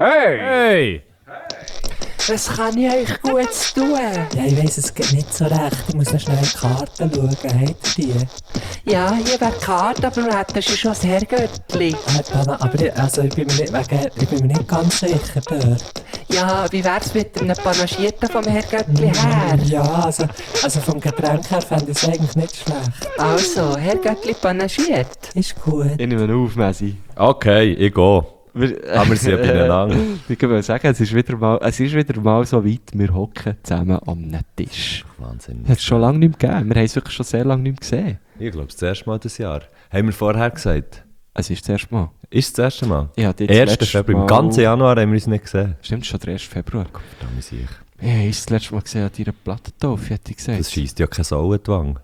Hey! Was kann ich euch Gutes tun? Ja, ich weiss es geht nicht so recht. Ich muss noch schnell in die Karten schauen. Habt ihr die? Ja, hier wäre die Karte, aber wir hätten schon das Herrgöttli. Aber ich bin mir nicht ganz sicher dort. Ja, wie wär's mit einem Panagierten vom Herrgöttli her? Ja, also vom Getränk her fände ich es eigentlich nicht schlecht. Also, Herrgöttli panagiert. Ist gut. Ich nehme auf, Messi. Okay, ich gehe. Aber wir sind ja beieinander. Ich kann sagen, es ist wieder mal so weit, wir hocken zusammen am Tisch. Wahnsinn. Es hat es schon lange nicht mehr gegeben. Wir haben es wirklich schon sehr lange nicht mehr gesehen. Ich glaube, das erste Mal dieses Jahr. Haben wir vorher gesagt? Es ist das erste Mal. Ist es das erste Mal? Ja, 1. Februar. Im ganzen Januar haben wir uns nicht gesehen. Stimmt, schon der 1. Februar. Verdammt sicher. Ja, ich habe das letzte Mal gesehen an deiner Plattentaufe, hätte ich gesagt. Das scheisst ja kein Sau in die Wange.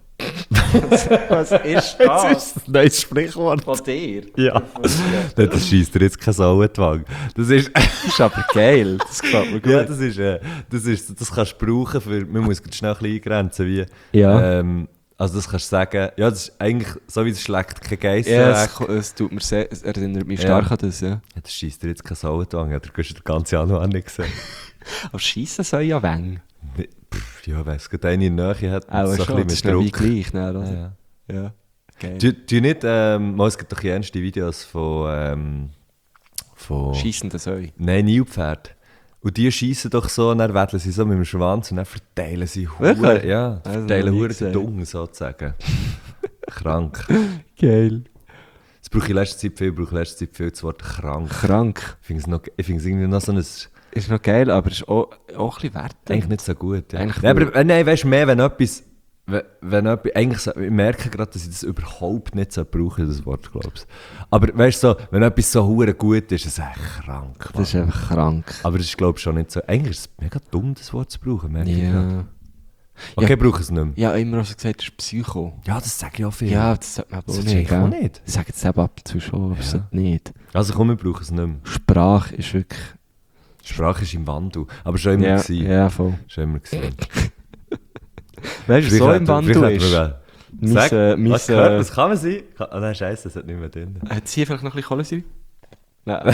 Was ist Das ist ein neues Sprichwort. von dir? Ja. Nein, das scheisst dir jetzt kein Sau in die Wange. Das ist... Das ist aber geil. Das gefällt mir gut. Ja, das kannst du brauchen für... Man muss schnell ein bisschen eingrenzen, wie... Ja. Also das kannst du sagen... Ja, das ist eigentlich... So wie es schlägt kein Geiss Ja, weg. es tut mir sehr... Es erinnert mich stark Ja. an das, ja. Ja, das scheisst dir jetzt kein Sau in die Wange. Ja, du hast den ganzen Januar nicht gesehen. Aber Schiessen soll ja weng. Ja, weiss gerade eine in der Nähe hat Auch so schon, ein das ist bisschen noch mit wie Druck. gleich, ne, oder? Ja, ja. Ja, geil. Du nicht... Es gibt doch ernste Videos von... Schiessen Säue. Nein, Nilpferd. Und die schiessen doch so, und dann wedeln sie so mit dem Schwanz und dann verteilen sie Wirklich? Hure, ja, Also, verteilen noch nie Hure gesehen. den Dung sozusagen. Krank. Geil. Das brauche ich in letzter Zeit viel, das Wort krank. Krank. Ich finde es irgendwie noch so ein... Ist noch geil, aber ist auch ein bisschen wert. Eigentlich nicht so gut. Ja. Eigentlich Nein, aber nein, weißt du mehr, wenn etwas... eigentlich so, ich merke gerade, dass ich das überhaupt nicht so brauche, das Wort, glaubst du. Aber weißt du, so, wenn etwas so hure gut ist, ist es echt krank. Das ist Mann. einfach krank. Aber das ist, glaube ich, schon nicht so... Eigentlich ist es mega dumm, das Wort zu brauchen, merke ich gerade. Ja. Okay, Ja. brauche es nicht mehr. Ja, immer so gesagt, das ist Psycho. Ja, das sage ich auch viel. Ja, das sagt man aber das auch sage nicht. ich auch gell? nicht. Ich sage jetzt eben ab und zu schon, aber Ja. so nicht. Also komm, wir brauchen es nicht mehr. Sprache ist wirklich... Sprache ist im Wandel. Aber schon immer Ja, gewesen. ja, voll. Schon immer gewesen. Weißt du, so im Wandel ist... Sag, was gehört, das Mein... kann man sein? Ah nein, scheiße, das hat nicht mehr drin. Hat sie vielleicht noch ein bisschen Kohlensäure? Nein.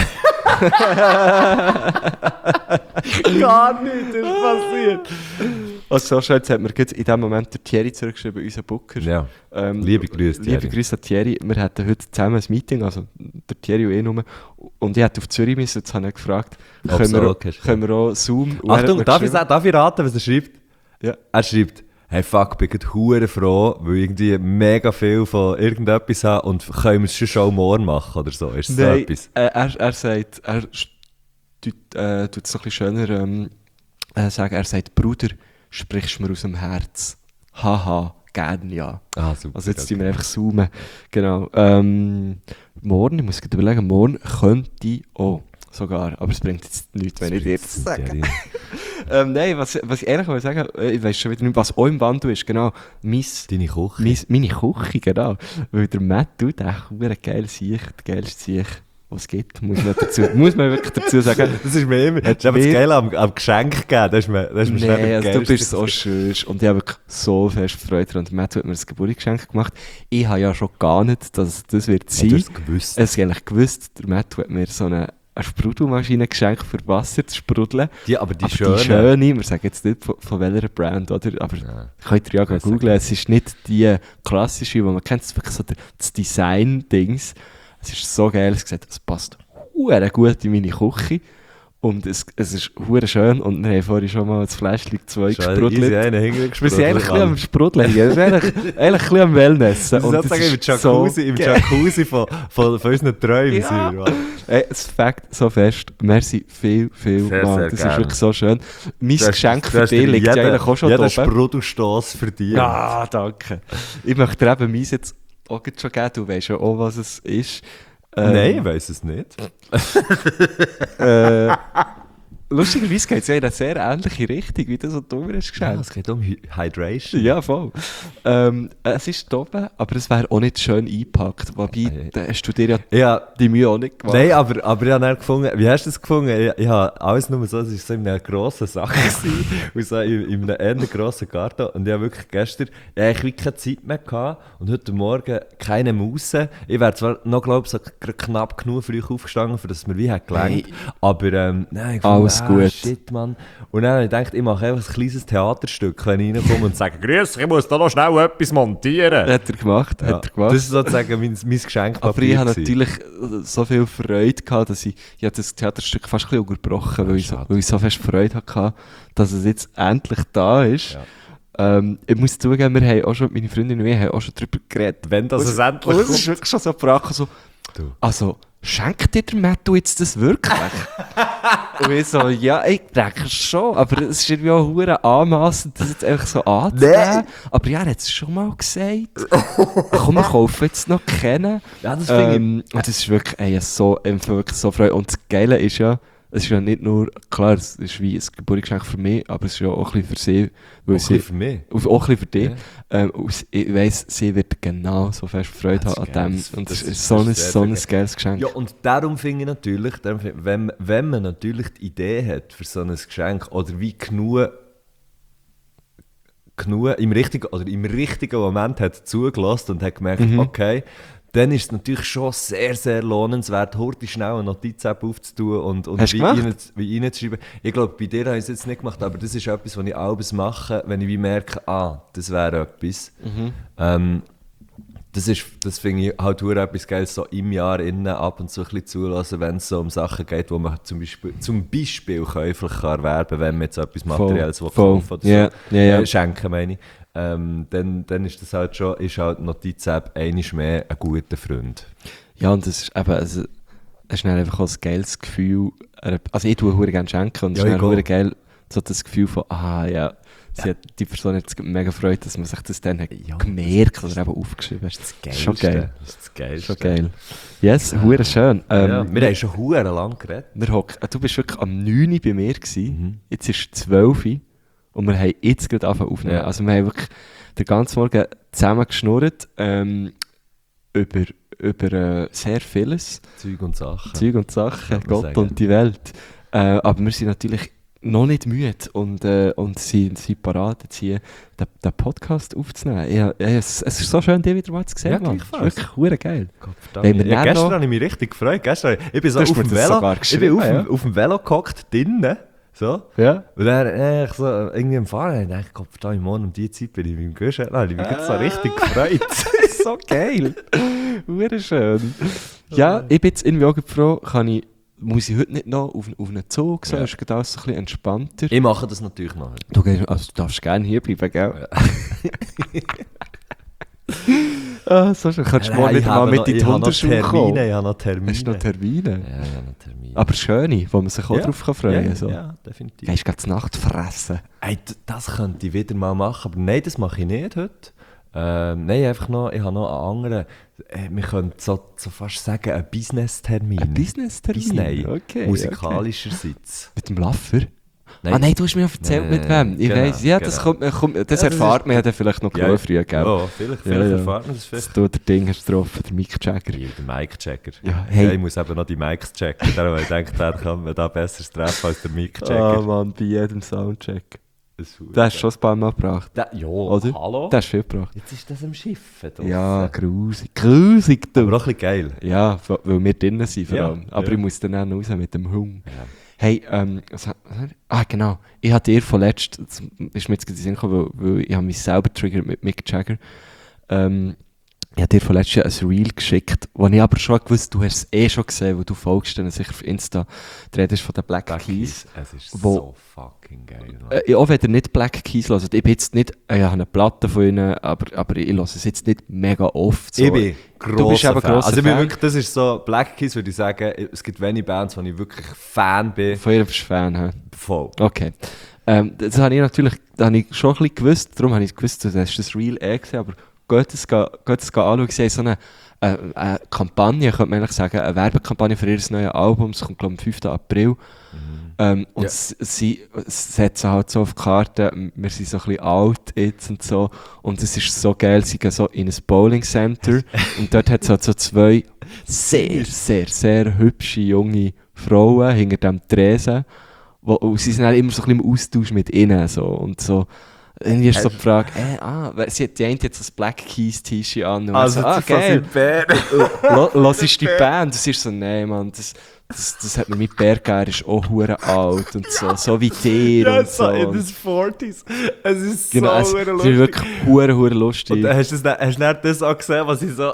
Gar nicht, das ist passiert. Also so schön, jetzt hat mir gerade in dem Moment der Thierry zurückgeschrieben, unser Booker. Ja, liebe Grüße, Liebe Thierry. Grüße an Thierry. Wir hatten heute zusammen ein Meeting, also der Thierry und ich nur. Und ich hätte auf Zürich müssen, jetzt habe ich gefragt, Ob können so wir, okay ist. können wir auch Zoom... Und er hat Achtung, mir darf geschrieben- ich raten, was er schreibt? Ja. Er schreibt, hey fuck, bin gerade hure froh, weil ich irgendwie mega viel von irgendetwas habe und können wir es schon morgen machen oder so? Ist das so Nein, etwas? er sagt, tut es so ein bisschen schöner sagen, er sagt, Bruder, sprichst mir aus dem Herz. Haha, gern ja. Ah, super. Also jetzt okay. tun wir einfach zoomen. Genau. Morgen, ich muss gerade überlegen, morgen könnte ich auch sogar, aber es bringt jetzt nichts, wenn ich dir jetzt sage. Thierry. Nein, was ich ehrlich mal sagen, ich weiß schon wieder nicht, was auch im Wandel ist, genau. Deine Küche. Meine Küche, genau. Weil der Matthew, der ein geiles Sieg, der geilste Sieg, was es gibt, muss man wirklich dazu sagen. Das ist mir immer, das ist aber das Geile am Geschenk geben, das ist mir Nee, also du bist so schön und ich habe wirklich so fest Freude daran. Und Matthew hat mir ein Geburtstagsgeschenk gemacht. Ich habe ja schon gar nicht, dass das wird sein. Du hast es gewusst. Es ist eigentlich gewusst, der Matthew hat mir so eine Sprudelmaschine geschenkt, für Wasser zu sprudeln. Aber die Die schöne, wir sagen jetzt nicht von welcher Brand, oder? Aber Ja. könnt ihr ja mal googlen. Es ist nicht die klassische, die man kennt, es ist wirklich so das Design-Dings. Es ist so geil, es gesagt, es passt hure gut in meine Küche. Und es ist hure schön und wir haben vorhin schon mal das Fläschchen 2 gesprudelt. Wir sind eigentlich ein bisschen am Sprudeln. Wir sind eigentlich ein bisschen am Wellnessen. Und das im Jacuzzi, im Jacuzzi von unseren Träumen Ja. sind wir. Es fängt so fest. Merci viel Sehr, mal. sehr Das gerne. ist wirklich so schön. Mein Du hast- Geschenk du für hast dich dir liegt ja eigentlich auch schon da jeden oben. Sprudelstoss für dich. Ja, danke. Ich möchte dir eben meins jetzt auch gleich schon geben. Du weißt ja auch, was es ist. Nein, ich weiss es nicht. lustigerweise geht es ja in eine sehr ähnliche Richtung, wie das, was du mir hast Ja, geschenkt. es geht um Hydration. Ja, voll. Es ist oben, aber es wäre auch nicht schön eingepackt. Wobei, da hast du dir ja Ja, die Mühe auch nicht gemacht. nein, aber ich habe dann gefunden, wie hast du das gefunden? Ich habe alles nur so, es war so in einer grossen Sache gewesen, und so in einem eher grossen Garten. Und ich habe wirklich gestern eigentlich keine Zeit mehr gehabt und heute Morgen keine Maus. Ich wäre zwar noch, glaube ich, so knapp genug früh aufgestanden, für dass mir wie hat gelangt. Aber nein, ich fand, Alles gut. Shit, Mann. Und dann habe ich gedacht, ich mache einfach ein kleines Theaterstück, wenn ich reinkomme und sage, grüß, ich muss da noch schnell etwas montieren. Hat er gemacht, Ja, hat er gemacht. das ist sozusagen mein Geschenk. Aber ich hatte natürlich so viel Freude gehabt, dass ich das Theaterstück fast ein bisschen unterbrochen, weil ich so fest Freude hatte, dass es jetzt endlich da ist. Ja. Ich muss zugeben, wir haben auch schon, meine Freundin und ich haben auch schon darüber geredet. Wenn das es endlich Und es kommt. ist wirklich schon so gebracht, so, Du. also, schenkt dir der Mattu jetzt das wirklich? Und ich so, ja, ich denke schon, aber es ist irgendwie auch verdammt anmassend, das jetzt einfach so anzunehmen. Aber ja, er hat es schon mal gesagt. Komm, wir kaufen jetzt noch kennen. Ja, das finde ich. Und das ist wirklich, wirklich so Freude. Und das Geile ist ja, es ist ja nicht nur, klar, es ist wie ein Geburtstagsgeschenk für mich, aber es ist ja auch ein bisschen für sie. Weil Auch ein bisschen für mich. Auch ein bisschen für dich. Ja. Und ich weiss, sie wird genau so fest Freude Das haben ist an geil. dem. Das- Und das das ist ist so ein sehr geiles Geschenk. Ja, und darum finde ich natürlich, wenn man natürlich die Idee hat für so ein Geschenk oder wie genug im richtigen Moment hat zugelassen und hat gemerkt, okay, dann ist es natürlich schon sehr, sehr lohnenswert, heute schnell eine Notiz-App aufzutun und Hast du gemacht? wie reinzuschreiben. Ich glaube, bei dir habe ich es jetzt nicht gemacht, aber das ist etwas, was ich alles mache, wenn ich wie merke, das wäre etwas. Das finde ich halt auch etwas Geiles, so im Jahr innen ab und zu ein bisschen zulassen, wenn es so um Sachen geht, wo man zum Beispiel käuflich kann erwerben kann, wenn man jetzt etwas Materielles will kaufen oder Ja, so. ja, ja. Schenken, meine ich. Dann ist das halt schon, ist halt die Notiz-App einmal mehr ein guter Freund. Ja, und das ist eben, also, es ist dann einfach auch ein geiles Gefühl. Also ich tue verdammt gerne schenken und es Ja, ist ich dann auch. verdammt geil, so das Gefühl von, die Person hat sich mega gefreut, dass man sich das dann hat Ja, gemerkt oder eben aufgeschrieben hat. Das Schon geil. Das ist das Geilste. Schon geil. Yes, verdammt schön. Ja, wir haben schon verdammt lang geredet. Du bist wirklich am 9 Uhr bei mir gewesen. Jetzt ist es 12 Uhr und wir haben jetzt gerade angefangen aufnehmen. Ja. Also wir haben wirklich den ganzen Morgen zusammen geschnurrt über sehr vieles. Zeug und Sachen. Zeug und Sachen, Kann man Gott sagen. und die Welt. Aber wir sind natürlich noch nicht müde und sind parat, jetzt hier den Podcast aufzunehmen. Es ist so schön, dich wieder mal zu sehen, Ja, Mann. gleichfalls. Wirklich verdammt geil. Verdammt. Wenn wir Ja, dann gestern noch- habe ich mich richtig gefreut. Ich bin so Du hast auf mir dem das Velo, sogar ich bin geschrieben, ja. auf dem Velo gehockt, drinnen. So. Ja. Und dann so irgendwie am Fahren, ich dachte, Gott, verdammt, morgen um die Zeit bin ich beim Göschen. Da habe ich mich gerade so richtig gefreut. So geil. Verdammt schön. Ja, ich bin jetzt irgendwie auch froh, muss ich heute nicht noch auf einen Zug, so Ja. ist gerade alles so ein bisschen entspannter. Ich mache das natürlich noch. Du darfst gerne hier bleiben, gell? So schön. Kannst du morgen wieder mal mit in die Hundeschule kommen? Ich habe noch Termine. Hast du noch Termine? Ja, ich habe noch Termine. Aber schöne, wo man sich auch Ja. drauf kann freuen kann. ja, So. ja, definitiv. Gehst du gerade Nacht fressen? Ey, das könnte ich wieder mal machen, aber nein, das mache ich nicht heute. Nein, einfach noch, ich habe noch einen anderen, wir können so fast sagen, einen Business-Termin. Ein Business-Termin? Nein, Okay, musikalischerseits. Mit dem Laffer? Nein. Ah nein, du hast mir ja erzählt, mit wem. Ich Genau, weiss, ja, das das erfahrt ist- man ja dann vielleicht noch genug früh, gell? Ja, vielleicht Ja. erfahren wir das Dass vielleicht. du der Ding hast getroffen, der Mick Jagger. Ja, der Mic-Checker. Ja, hey. Ich muss eben noch die Mics checken. Darum habe ich gedacht, der kann man da besser treffen als der Ah, Mic-Checker. Mann, bei jedem Soundcheck. Das ist Den hast du schon ein paar Mal gebracht, Ja, oder? hallo? Den hast du viel gebracht. Jetzt ist das am Schiff. draussen. Ja, grusig. Grusig, du. Aber auch ein bisschen geil. Ja, weil wir drinnen sind vor Ja, allem. Aber ja. ich muss dann auch noch raus mit dem Hund. Ja. Hey, genau. Ich hatte dir vorletzt, das ist mir jetzt gerade in den Sinn gekommen, weil ich habe mich selber triggert mit Mick Jagger. Ich habe dir vorletzt ein Reel geschickt, wo ich aber schon gewusst, du hast es schon gesehen, weil du folgst dann sicher auf Insta. Du redest von den Black Keys. Es ist Wo- so fucking geil. Mann. Auch wenn ihr nicht Black Keys hört, ich bin jetzt nicht, ich habe eine Platte von ihnen, aber ich höre es jetzt nicht mega oft. So. Ich bin Du bist grosser eben Fan. grosser Also ich bin Fan. wirklich, das ist so, Black Keys würde ich sagen, es gibt wenige Bands, wo ich wirklich Fan bin. Von ihr bist du Fan, hä? Voll. Okay. Das habe ich natürlich schon ein bisschen gewusst, darum habe ich gewusst, du hast das Reel gesehen, aber geht es anschauen. Sie haben so eine Kampagne, könnte man eigentlich sagen, eine Werbekampagne für ihr neues Album. Es kommt, glaube ich, am 5. April. Und sie setzen halt so auf die Karte, wir sind so ein bisschen alt jetzt und so. Und es ist so geil, sie gehen so in ein Bowling-Center und dort hat es halt so 2 sehr, sehr, sehr hübsche junge Frauen hinter dem Tresen. Und sie sind halt immer so ein bisschen im Austausch mit ihnen. So. Und so, irgendwie ist so die Frage, sie hat die eine jetzt das Black Keys T-Shirt an. Und Also, so, geil. Lass ist die Band. Das ist so, nein, Mann, das hat mir mit Bär gegeben, er ist auch hure alt und so wie dir Ja, und so so. in den 40s. Es ist Genau, so es ist lustig. wirklich hure lustig. Und dann hast du dann das auch gesehen, was ich so...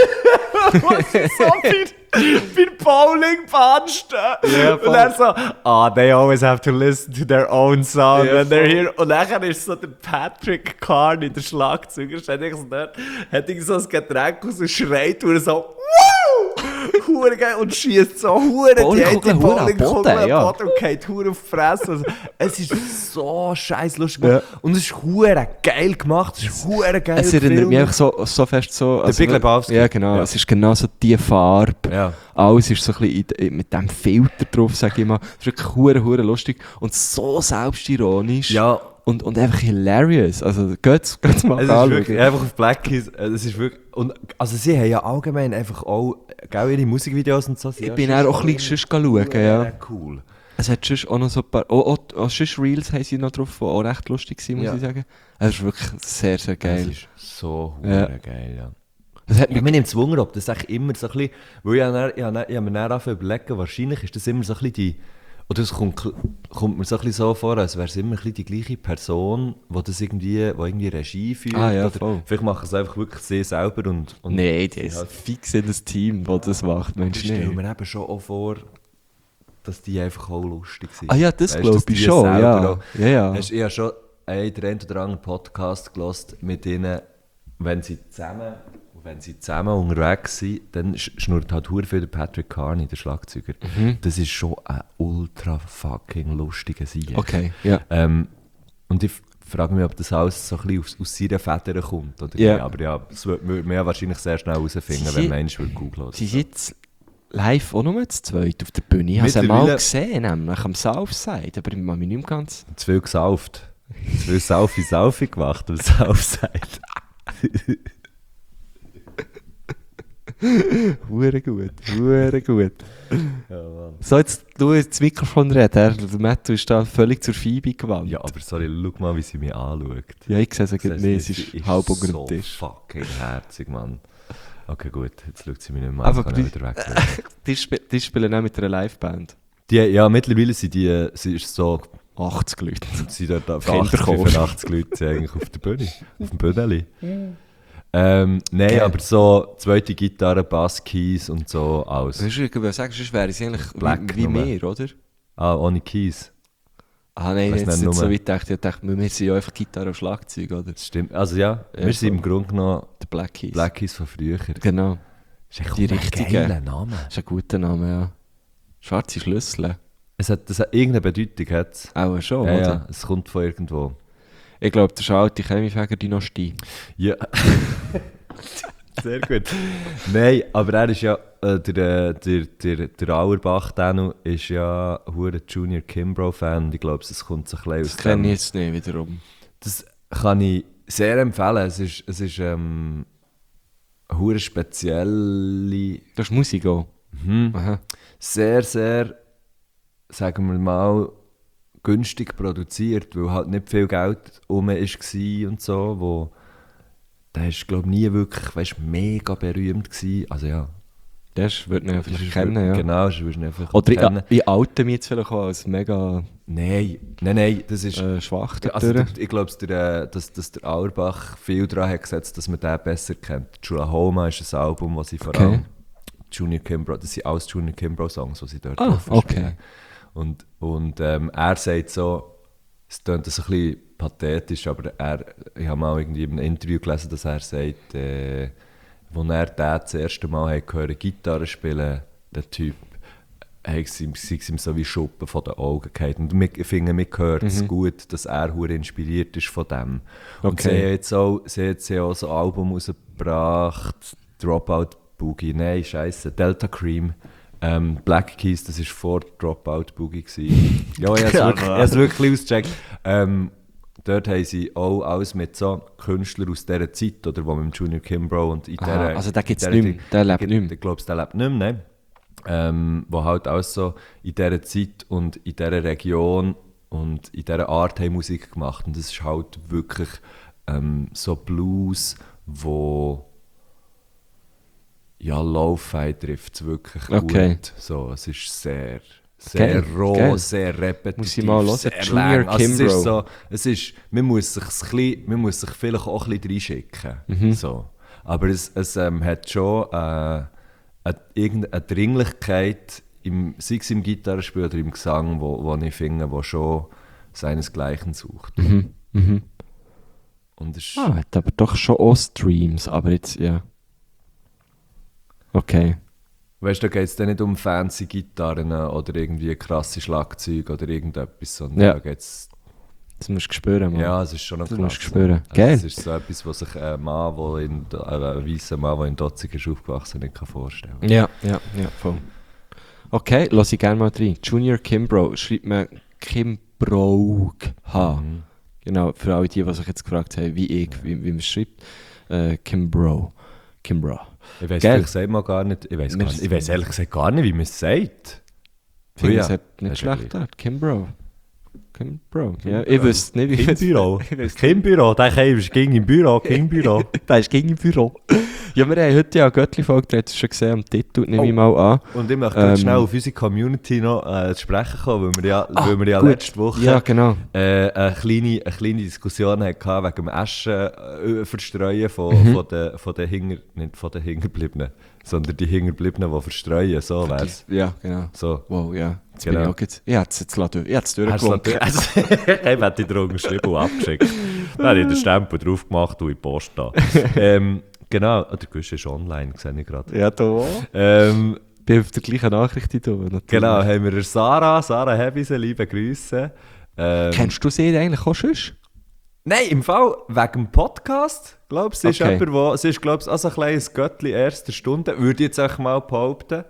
was ich so bei der Bowlingbahn stehe. Ja, und dann so, they always have to listen to their own sound Ja, when they're here. Und dann ist so der Patrick Carney, der Schlagzeuger, steht so dort, hat so ein Getränk aus und schreit und so, wow! Hure geil und schießt so hure die Bowlingkugel hure am Bowlingkugel Boden, ja. und geht hure auf die Fresse. Also, es ist so scheiß lustig Ja. und es ist hure geil gemacht, es ist hure geil. Es erinnert mich einfach so fest so... Big Lebowski. Ja, genau. Ja. Es ist genau so die Farbe. Ja. Alles ist so ein bisschen mit dem Filter drauf, sage ich mal. Es ist wirklich hure lustig und so selbstironisch. Ja. Und einfach hilarious. Also geht's mal Es ist anschauen. wirklich einfach auf Black Keys, es ist wirklich, und, also sie haben ja allgemein einfach auch, ihre Musikvideos und so. Ich bin auch ein bisschen schauen, ja. Cool. Es hat sonst auch noch so ein paar... Auch sonst Reels haben sie noch drauf, die auch recht lustig waren, muss Ja. ich sagen. Es ist wirklich sehr, sehr geil. Es ist so Ja. geil, ja. Es hat mich Mir nimmt es Wunder, ob das eigentlich immer so ein bisschen, weil ich habe mir dann angefangen zu überlegen, wahrscheinlich ist das immer so ein bisschen die, oder es kommt mir so ein bisschen so vor, als wäre es immer ein bisschen die gleiche Person, die irgendwie Regie führt. Ah, ja, oder voll. vielleicht machen sie einfach wirklich sie selber und Nein, das ist Ja. fix in das Team, das das macht, ich Mensch, stelle nicht. mir eben schon auch vor, dass die einfach auch lustig sind. Ah ja, das Weißt, glaube dass ich die schon, selber ja. auch- Ja, ja. Weisst, ich habe schon den einen oder anderen Podcast gehört mit ihnen, wenn sie zusammen unterwegs sind, dann schnurrt halt verdammt viel der Patrick Carney, der Schlagzeuger. Das ist schon ein ultra fucking lustiger Sieg. Okay, ja. Und ich frage mich, ob das alles so ein bisschen aus seiner Feder kommt. Oder Ja. nicht. Aber ja, das würde man ja wahrscheinlich sehr schnell herausfinden, Sie- wenn Mensch googeln oder Sie so. sind jetzt live auch nur zu zweit auf der Bühne. Ich habe sie mal Mittlerweile- gesehen, nämlich am Southside, aber ich kann mich nicht mehr ganz... Zu viel gesauft. Zu viel Saufi gemacht am Southside. Hure gut, hure gut. Ja, Mann. So, jetzt du ins Mikrofon reden. Der Matthew ist da völlig zur Phoebe gewandt. Ja, aber sorry, schau mal, wie sie mich anschaut. Ja, ich sehe es Das nicht, es ist halb unter dem so Tisch. fucking herzig, Mann. Okay, gut, jetzt schaut sie mich nicht mehr Aber an, kann ich wieder weg. Die spielen auch mit einer Liveband. Ja, mittlerweile sind sie ist so, 80 Leute. sind dort auf Kinder 80, kommen. 85 Leute sind eigentlich auf der Bühne, auf dem Bühneli. Nein, Geil. aber so zweite Gitarre, Bass, Keys und so, alles. Ich würde sagen, sonst wäre es eigentlich Black wie nur. wir, oder? Ah, ohne Keys. Ah nein, Weiss jetzt nicht, nicht so nur- weit gedacht. Ich dachte, wir sind ja einfach Gitarre und Schlagzeug, oder? Das stimmt. Also ja, Ja, wir sind voll. im Grunde genommen Der Black Keys. Black Keys von früher. Genau. Das ist echt Die ein richtigen. geiler Name. Das ist ein guter Name, ja. Schwarze Schlüssel. Das hat irgendeine Bedeutung. Hat's. Auch schon, Ja, oder? ja, es kommt von irgendwo. Ich glaube, das ist eine alte Chemiefäger-Dynastie. Ja. Sehr gut. Nein, aber er ist ja, der Auerbach Danu ist ja ein Junior Kimbrough-Fan. Ich glaube, es kommt so ein bisschen Das aus kenne ich dem. jetzt nicht wiederum. Das kann ich sehr empfehlen. Es ist hure spezielle, Das ist Musik auch. Aha. sehr, sehr, sagen wir mal, günstig produziert, weil halt nicht viel Geld rum war und so, wo der ist, glaube ich, nie wirklich, weißt, mega berühmt gewesen. Also ja. Das würde man ja vielleicht ist kennen, ja. Genau, das würdest du einfach Oder kennen. ich oute mich jetzt vielleicht auch als mega Nein, das ist... schwach Also, dadurch. ich glaube, dass der Auerbach viel daran hat gesetzt, dass man den besser kennt. Chulahoma ist ein Album, das sie vor Okay. allem Junior Kimbrough, das sind alles Junior Kimbrough-Songs, die sie dort Ah, drauf okay. spielen. Und er sagt so, es klingt so ein bisschen pathetisch, aber ich habe mal irgendwie in einem Interview gelesen, dass er sagt, als er den das erste Mal hat gehört, Gitarre spielen, der Typ, sei es ihm so wie Schuppen von den Augen gefallen. Und ich finde, mir gehört es gut, dass er hure inspiriert ist von dem. Und Okay. sie hat jetzt auch so ein Album rausgebracht, Dropout Boogie, nein, scheiße, Delta Cream. Black Keys, das war vor Dropout Boogie gewesen. Ja, ich habe es wirklich ausgecheckt. Dort haben sie auch alles mit so Künstlern aus dieser Zeit, oder wo mit Junior Kimbrough und in Aha, dieser... also den gibt es nicht mehr, der lebt nicht mehr. Ich glaube, der lebt nicht mehr, ne? Wo halt alles so in dieser Zeit und in dieser Region und in dieser Art haben Musik gemacht. Und das ist halt wirklich so Blues, wo... Ja, Lo-Fi trifft es wirklich Okay. gut. So, es ist sehr Geil, roh, geil. sehr repetitiv, Muss ich mal hören. sehr Junior lang. Also Kimbrough. man muss sich vielleicht auch ein bisschen reinschicken. Mhm. So. Aber es hat schon irgendeine Dringlichkeit, sei es im Gitarrespiel oder im Gesang, wo ich finde, wo schon seinesgleichen sucht. Mhm. Mhm. Und es ist, Hat aber doch schon auch Streams, aber jetzt, ja. Okay. weißt du, da geht es dann nicht um fancy Gitarren oder irgendwie krasse Schlagzeuge oder irgendetwas, sondern Ja. da geht's. Das musst du spüren, Mann. Ja, es ist schon noch Das krass. musst du spüren. Also, Geil. es ist so etwas, was sich ein weißer Mann, der in Dotzig ist aufgewachsen, nicht vorstellen kann. Ja, voll. Okay, lass ich gerne mal rein. Junior Kimbrough, schreibt man Kimbrough. Mhm. Genau, für alle die sich jetzt gefragt haben, wie man es schreibt. Kimbrough. Ich weiß Geil. vielleicht sagt man gar nicht, ich weiß ehrlich gesagt gar nicht, wie man es sagt. Ich finde, Ja, es hat das nicht ist ja schlecht gehört. Kimbrough. Ja, ich wüsste nicht, wie Kim-Büro. Ich weiss Kim-Büro, der ging im Büro, Kim-Büro. Der ist gegen im Büro. Ja, wir haben heute ja eine Göttli-Folge, du hast es schon gesehen am Titel, nehme ich mal an. Und ich möchte jetzt schnell auf unsere Community noch zu sprechen kommen, weil wir ja gut. letzte Woche Ja, genau. eine kleine Diskussion hatten wegen dem Verstreuen von den nicht von den Hinterbliebenen, sondern die Hinterbliebenen, die verstreuen, so wär's. Ja, genau. So. Wow, ja. Jetzt Genau. bin ich auch jetzt... Ich hätte es jetzt Hast du durchgewunken. ich hätte die drunter geschrieben und abgeschickt. Dann habe ich den Stempel drauf gemacht und in die Post da. Genau, der Gusch ist online, sehe ich gerade. Ja, da auch. Ich bin auf der gleichen Nachricht hier, natürlich. Genau, haben wir Sarah Hebise, liebe Grüße. Kennst du sie eigentlich auch schon? Nein, im Fall wegen dem Podcast, glaube ich. Sie ist Okay. sie ist, glaube ich, auch so ein kleines Göttli erster Stunde, würde ich jetzt auch mal behaupten.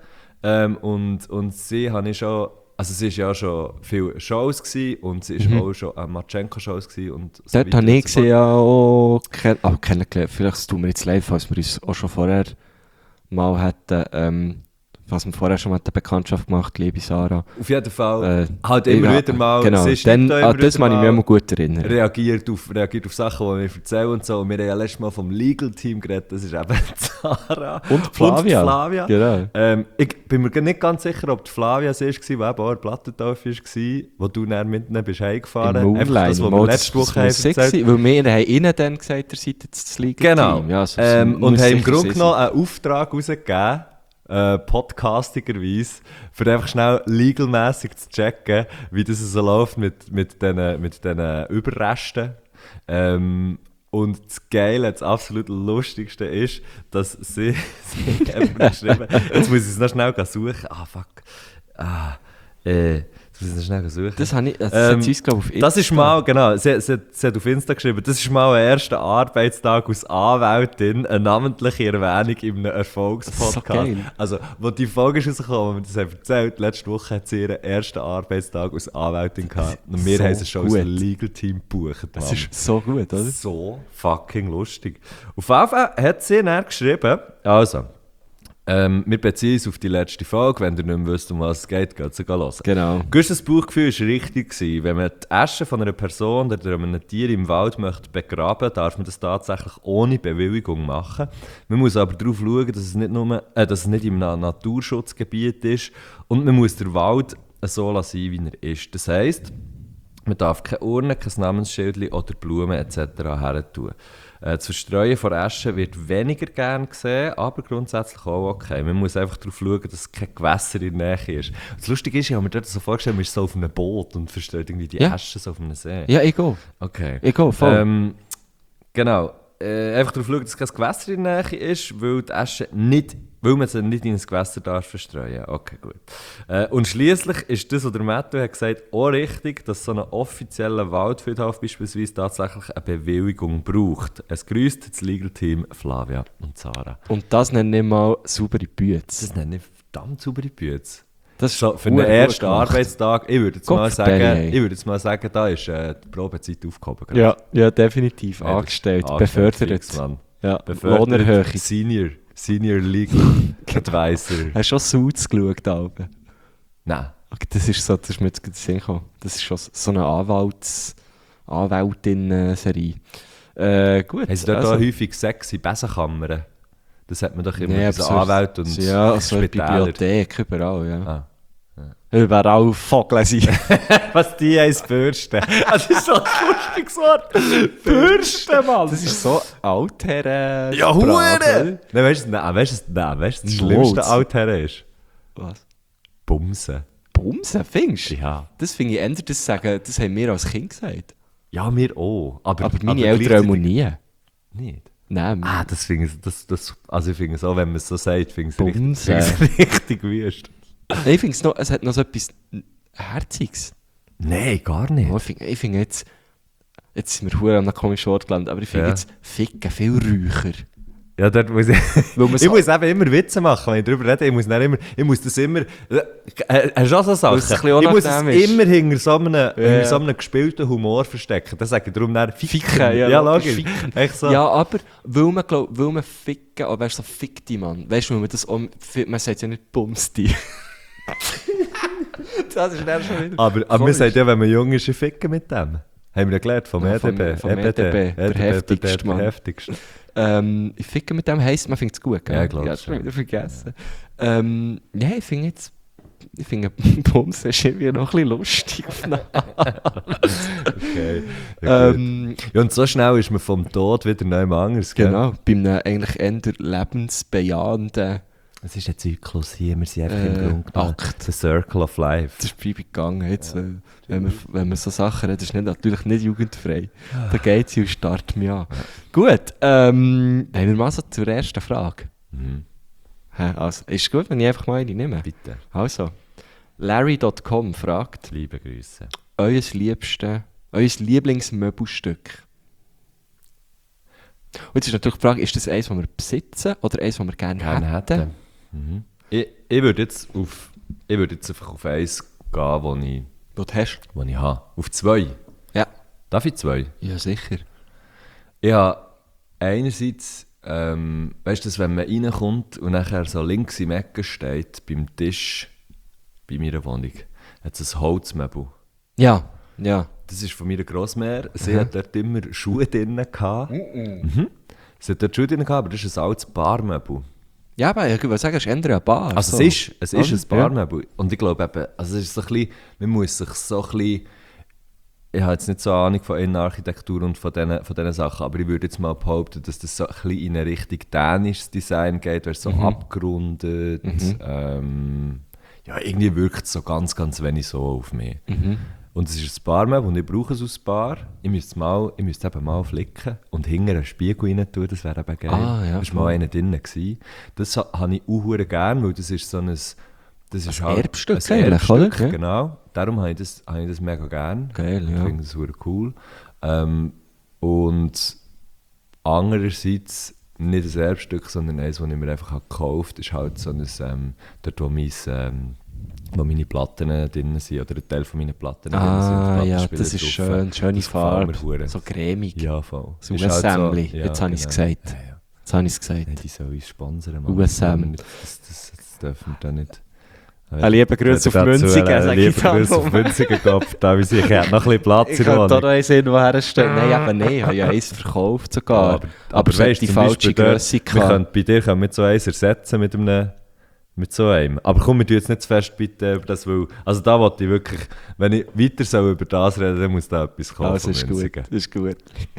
Und sie habe ich schon, also sie ist ja schon viele Shows gewesen und sie ist auch schon an Marchenko-Shows gewesen und so Dort weiter habe und ich so fort. sie ja auch kennengelernt. Vielleicht tun wir jetzt live, falls wir uns auch schon vorher mal hätten, was wir vorher schon mal eine Bekanntschaft gemacht, liebe Sarah. Auf jeden Fall, halt immer ja, wieder mal, Genau, sie schreibt dann, auch immer das wieder kann ich mir immer gut erinnern. reagiert auf Sachen, die wir erzählen und so. Und wir haben ja letztes Mal vom Legal-Team geredet, das ist eben Sarah Und Flavia. Flavia. Genau. Ich bin mir nicht ganz sicher, ob die Flavia sie war, die eben auch in Plattentaufe war, wo du dann mit ihnen bist heimgefahren. Im Einfach Moonline. das, was wir letzte Woche haben muss erzählt. sein, weil wir haben ihnen dann gesagt, ihr seid jetzt das Legal-Team. Genau. Ja, also, Und haben im Grunde genommen einen Auftrag rausgegeben, podcastigerweise, für einfach schnell legalmässig zu checken, wie das so läuft mit diesen Überresten. Und das Geile, das absolut Lustigste ist, dass sie haben mir geschrieben, jetzt muss ich es noch schnell suchen. Jetzt muss ich es noch schnell suchen. Das habe ich, das hat sie uns, glaube ich, auf Das ist mal, genau, sie hat auf Insta geschrieben, das ist mal ein erster Arbeitstag als Anwältin, eine namentliche Erwähnung in einem Erfolgspodcast. So geil. Also, wo die Folge ist rausgekommen, und wir das haben erzählt, letzte Woche hat sie ihren ersten Arbeitstag als Anwältin gehabt. Und wir so haben sie schon als gut. Legal-Team gebucht. Das Mann. ist so gut, oder? So fucking lustig. Auf jeden Fall hat sie dann geschrieben, also, wir beziehen uns auf die letzte Folge, wenn ihr nicht mehr wisst, um was es geht sie hören. Genau. Das Bauchgefühl war richtig gewesen. Wenn man die Asche von einer Person oder einem Tier im Wald möchte begraben, darf man das tatsächlich ohne Bewilligung machen. Man muss aber darauf schauen, dass es nicht in einem Naturschutzgebiet ist und man muss den Wald so lassen, wie er ist. Das heisst, man darf keine Urne, kein Namensschild oder Blumen etc. her tun. Das Verstreuen von Asche wird weniger gern gesehen, aber grundsätzlich auch okay. Man muss einfach darauf schauen, dass kein Gewässer in der Nähe ist. Das Lustige ist, ich habe mir dort so vorgestellt, man ist so auf einem Boot und verstreut irgendwie die Ja. Asche so auf einem See. Ja, ich gehe. Okay. Ich gehe, voll. Genau. einfach darauf schauen, dass kein Gewässer in der Nähe ist, weil die Asche nicht, weil man sie nicht in ein Gewässer darf verstreuen. Okay, gut. Und schliesslich ist das, was der Matthew hat gesagt, auch richtig, dass so ein offizieller Waldfriedhof beispielsweise tatsächlich eine Bewilligung braucht. Es grüßt das Legal-Team Flavia und Sarah. Und das nenne ich mal saubere Bütze. Das nenne ich verdammt saubere Bütze. Das ist So, für gut den ersten gemacht. Arbeitstag, ich würde jetzt mal Kopfbälle, sagen, ey. da ist die Probezeit aufgehoben. gerade. Ja, definitiv. Ja, Angestellt, Angestellt, befördert. fix, Mann. Ja, Befördert, Lohnerhöhung. Senior Legal Advisor. Hast du schon Suits geschaut, Alben? Nein. Okay, das ist mir jetzt gerade in den Sinn gekommen. Das ist schon so eine Anwältin-Serie. Gut. Haben sie dort auch häufig sexy Besenkammern? Das hat man doch immer, Nee, diese aber so- Anwälte und Ja, so eine Spitäler. Bibliothek, überall, ja. Ah. Überall Vogel sein. Was die heißt Bürsten. Das ist so ein lustiges Wort. Bürsten, Mann. Das ist so Altherren. Ja, Hure! Nein, weißt du, das schlimmste Molz. Alter ist? Was? Bumsen. Bumsen, findest du? Ja. Das finde ich eher, das haben wir als Kind gesagt. Ja, mir auch. Aber meine Eltern auch nie. nicht. Nein, Ah, das finde ich, also ich finde es auch, wenn man es so sagt, finde ich es Bumsen. richtig wüst. ich finde es noch, es hat noch so etwas Herziges. Nein, gar nicht. Oh, ich finde jetzt sind wir verdammt an einem komischen Ort gelandet, aber ich finde Ja. jetzt Ficken viel räucher. Ja, dort muss ich, Weil man ich so- muss eben immer Witze machen, wenn ich darüber rede. Ich muss das immer... Hast du auch so Sachen? Weil es ein bisschen Ich muss es unangenehm ist. immer hinter so einem gespielten Humor verstecken. Das sage ich darum dann Ficken, Ja, logisch. Ficken. Echt so. Ja, aber weil man ficken, aber weißt du, so fick die Mann. Weißt du, weil man das auch, man sagt ja nicht bumst die. Das ist dann schon wieder. Aber man komisch. sagt ja, wenn man jung ist, ficken mit dem. Haben wir ja gelernt vom Ja, EDB. vom EDB, der heftigste Mann. Der heftigste. Ich ficke mit dem heisst, man findet es gut, gell? Ja, ich glaub das schon. schon wieder vergessen. Ja, ich finde Bums ist irgendwie noch ein bisschen lustig. Okay. Ja, gut. ähm, Ja, und so schnell ist man vom Tod wieder neu anders. Gell? genau, bei einem eigentlich eher lebensbejahenden Es ist ein Zyklus hier, wir sind einfach im Grunde Akt. The Circle of Life. Das ist Bibi gegangen. Jetzt, wenn man so Sachen redet, ist natürlich nicht jugendfrei. Da geht sie und startet mich an. Gut, wollen wir mal so zur ersten Frage. Mhm. Also, ist gut, wenn ich einfach mal eine nehme? Bitte, Also, Larry.com fragt, liebe Grüße. euer Lieblingsmöbelstück. Und jetzt ist natürlich die Frage, ist das eins, das wir besitzen oder eins, das wir gerne hätten? Mhm. Ich würde jetzt einfach auf eins gehen, wo ich habe. Auf 2. Ja. Darf ich 2? Ja, sicher. Ich habe einerseits, weißt du, wenn man reinkommt und nachher so links im Ecken steht, beim Tisch, bei meiner Wohnung, hat es ein Holzmöbel. Ja, ja. Das ist von meiner Grossmär. Sie hat dort immer Schuhe drin gehabt. Mhm. Sie hat dort Schuhe drin gehabt, aber das ist ein altes Barmöbel. Ja, aber ich würde sagen, es ist eher eine Bar. Also so. es ist ein Ja. Barmöbel. Und ich glaube eben, also es ist so ein bisschen, man muss sich so ein bisschen, ich habe jetzt nicht so Ahnung von Innenarchitektur und von diesen Sachen, aber ich würde jetzt mal behaupten, dass das so ein bisschen in eine Richtung dänisches Design geht, weil es so abgerundet, ja, irgendwie wirkt es so ganz, ganz wenig so auf mich. Und es ist ein Barmöbel und ich brauche es aus Bar. Ich müsste eben mal flicken und hinten einen Spiegel rein tun, das wäre eben geil. Ah, ja, das war mal einer drin. Das habe ich auch gerne, weil das ist so ein... Das ist halt Erbstück ein eigentlich, Erbstück, oder? Ja. genau. Darum habe ich das mega gerne. Geil, ja. Ich finde das super cool. Und andererseits nicht ein Erbstück, sondern eines, das ich mir einfach gekauft habe, ist halt so ein, dort wo meine Platten drin sind, oder ein Teil von meinen Platten drin sind. Ah, ja, Plattenspieler das ist drauf. schön, schöne Das gefällt Farbe. mir hure. So cremig. Ja, voll. So Ist halt US-Sämli. ja, Jetzt habe ich es genau. gesagt. Ja, ja. Jetzt habe ich es gesagt. Nein, die sollen uns sponsern. Mann. USM. Das dürfen wir da nicht. Ein lieber Grüß auf Münzigen, sag ich Lieber Grüß auf Münzigen, da weiß ich habe noch ein bisschen Platz Ich in der könnte da Wohnung. noch eins irgendwo herstellen. Nein, eben nicht. Ich habe ja eins verkauft sogar. Aber es hat weisst, die zum falsche Beispiel dort, Grösse wir gehabt. können, bei dir können wir so eins ersetzen mit so einem. Aber komm, wir tun jetzt nicht zu fest bitte über das, weil, also da wollte ich wirklich, wenn ich weiter soll über das reden, dann muss da etwas kommen. Also, von ist gut. Münzigen. Ist gut.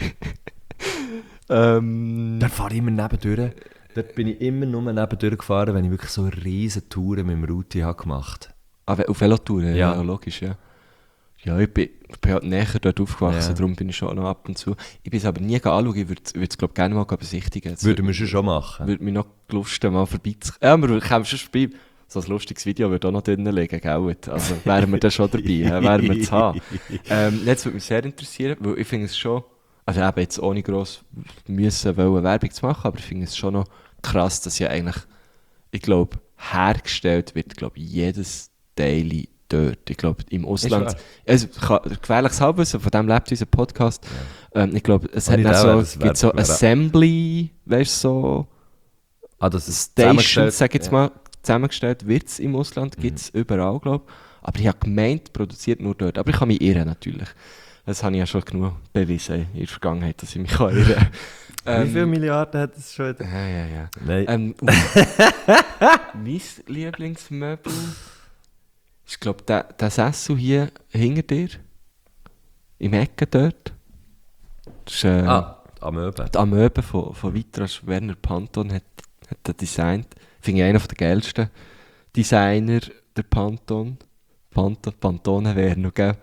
Da fahre ich immer nebendurch. Dort bin ich immer nur nebendurch gefahren, wenn ich wirklich so eine riesen Touren mit dem Routi habe gemacht. Aber auf Velotouren, Ja. ja, logisch, ja. Ja, ich bin halt näher dort aufgewachsen, Ja. darum bin ich schon noch ab und zu. Ich bin es aber nie anschauen, ich würde es glaube gerne mal besichtigen. Jetzt Würden wir schon machen. würde mich noch lusten, mal vorbeizukommen. Ja, wir kommen schon vorbei. So ein lustiges Video würde auch noch drinnen liegen, gell? Also wären wir dann schon dabei, wären wir zu haben. Jetzt würde mich sehr interessieren, weil ich finde es schon, also eben jetzt ohne gross Werbung zu machen, aber ich finde es schon noch krass, dass ja eigentlich, ich glaube, hergestellt wird, glaube ich, jedes Teil dort. Ich glaube, im Ausland, also gefährliches Halbwissen, von dem lebt unser Podcast. Ja. Ich glaube, es hat auch so, gibt so Assembly, weißt du, so das ist Stations, sag ich jetzt mal, zusammengestellt wird es im Ausland, gibt es überall, glaube ich. Aber ich habe gemeint, produziert nur dort. Aber ich kann mich irren, natürlich. Das habe ich ja schon genug bewiesen in der Vergangenheit, dass ich mich irren kann. Wie viele Milliarden hat es schon? Ja. Nein. Mein Lieblingsmöbel ist, glaube ich, der Sessel hier hinter dir. Im Ecken dort. Das ist, Amöbe. Die Amöbe von Vitras Werner Panton hat den designt. Finde ich einer der geilsten Designer, der Pantone Werner, gell?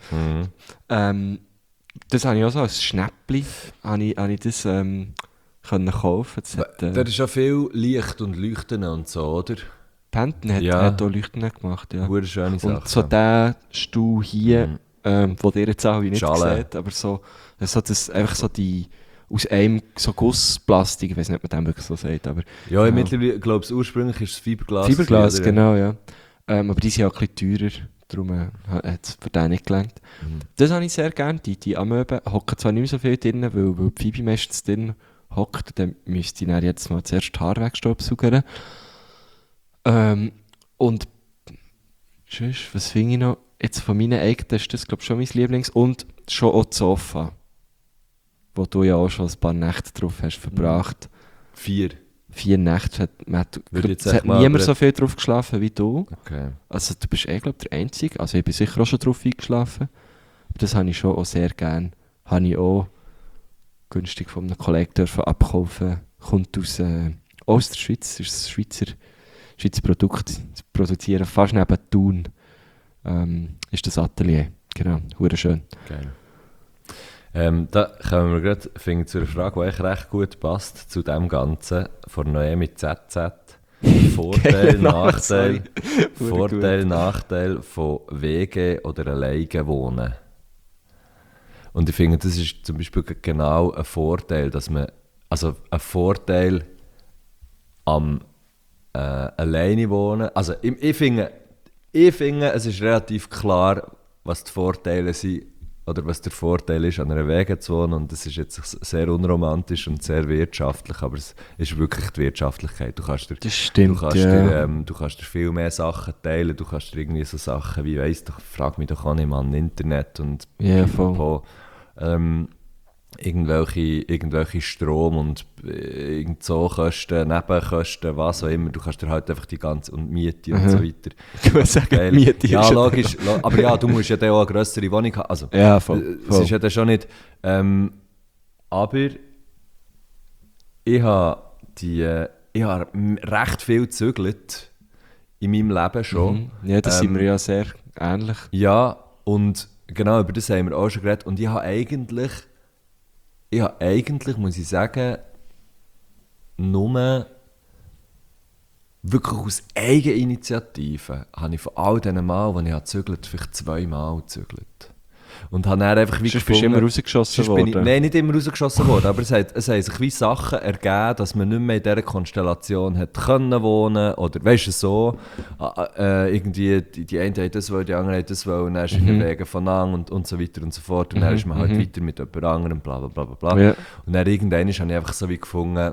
Das habe ich auch so als Schnäppli habe ich das können kaufen. Da ist ja viel Licht und Leuchten und so, oder? Panton hat auch Leuchten gemacht, ja. Eine schöne Sache. Und so der Stuhl hier, wo ihr jetzt auch nicht Schale. seht, aber so das, einfach so die aus einem so Gussplastik, ich weiß nicht, ob man dem wirklich so sagt, aber... Ja, mittlerweile, glaube ich, ursprünglich ist es Fiberglas. Fiberglas, oder? genau, ja. Aber die sind auch ein bisschen teurer, darum hat es für den nicht gelangt. Das habe ich sehr gerne, die Amöben hocken zwar nicht mehr so viel drin, weil die Phoebe meistens drin hockt, dann müsste ich dann jetzt mal zuerst die Haare wegstaubsaugern. Und sonst, was finde ich noch? Jetzt von meinen eigenen ist das, glaube ich, schon mein Lieblings. Und schon auch das Sofa, wo du ja auch schon ein paar Nächte drauf hast verbracht. 4. 4 Nächte. Es hat mal niemand so viel drauf geschlafen wie du. Okay. Also du bist glaube ich, der Einzige. Also ich bin sicher auch schon drauf eingeschlafen. Aber das habe ich schon auch sehr gerne. Habe ich auch günstig von einem Kollegen dürfen abkaufen. Kommt aus der Schweiz. Ist ein Schweizer Produkt. Sie produzieren fast neben Thun. Ist das Atelier. Genau, hure schön. Geil. Da kommen wir gerade zu einer Frage, die eigentlich recht gut passt zu dem Ganzen. Von Noemi ZZ. Vorteil, Nachteil. Vorteil, Nachteil von WG oder alleine wohnen. Und ich finde, das ist zum Beispiel genau ein Vorteil, dass man, also ein Vorteil am alleine wohnen. Also ich finde, es ist relativ klar, was die Vorteile sind oder was der Vorteil ist, an einer Wege zu wohnen. Und das ist jetzt sehr unromantisch und sehr wirtschaftlich, aber es ist wirklich die Wirtschaftlichkeit. Du kannst das stimmt, du kannst dir viel mehr Sachen teilen. Du kannst dir irgendwie so Sachen wie, frag mich doch auch nicht mal, Internet und voll. Irgendwelche Strom und irgend so Kosten, Nebenkosten, was auch immer. Du kannst dir halt einfach die ganze und Miete und so weiter. Ich würde sagen, Miete ja, ist logisch. Aber ja, du musst ja dann auch eine grössere Wohnung haben. Also, ja, voll. Es ist ja dann schon nicht... aber ich habe recht viel gezügelt in meinem Leben schon. Ja, das sind wir ja sehr ähnlich. Ja, und genau, über das haben wir auch schon geredet. Und ich habe eigentlich, muss ich sagen, nur wirklich aus Eigeninitiative habe ich von all diesen Mal, die ich gezügelt habe, vielleicht 2 Mal gezügelt. Und habe dann einfach wie Sonst bist du immer rausgeschossen worden? Nein, nicht immer rausgeschossen worden, aber es haben sich wie Sachen ergeben, dass man nicht mehr in dieser Konstellation hat können wohnen oder weißt du so, irgendwie die einen haben das wollen, die anderen haben das wollen, und dann ist in den Wegen voneinander und so weiter und so fort und dann ist man halt weiter mit jemand anderem, bla bla bla bla. Ja. Und dann irgendwann habe ich einfach so wie gefunden,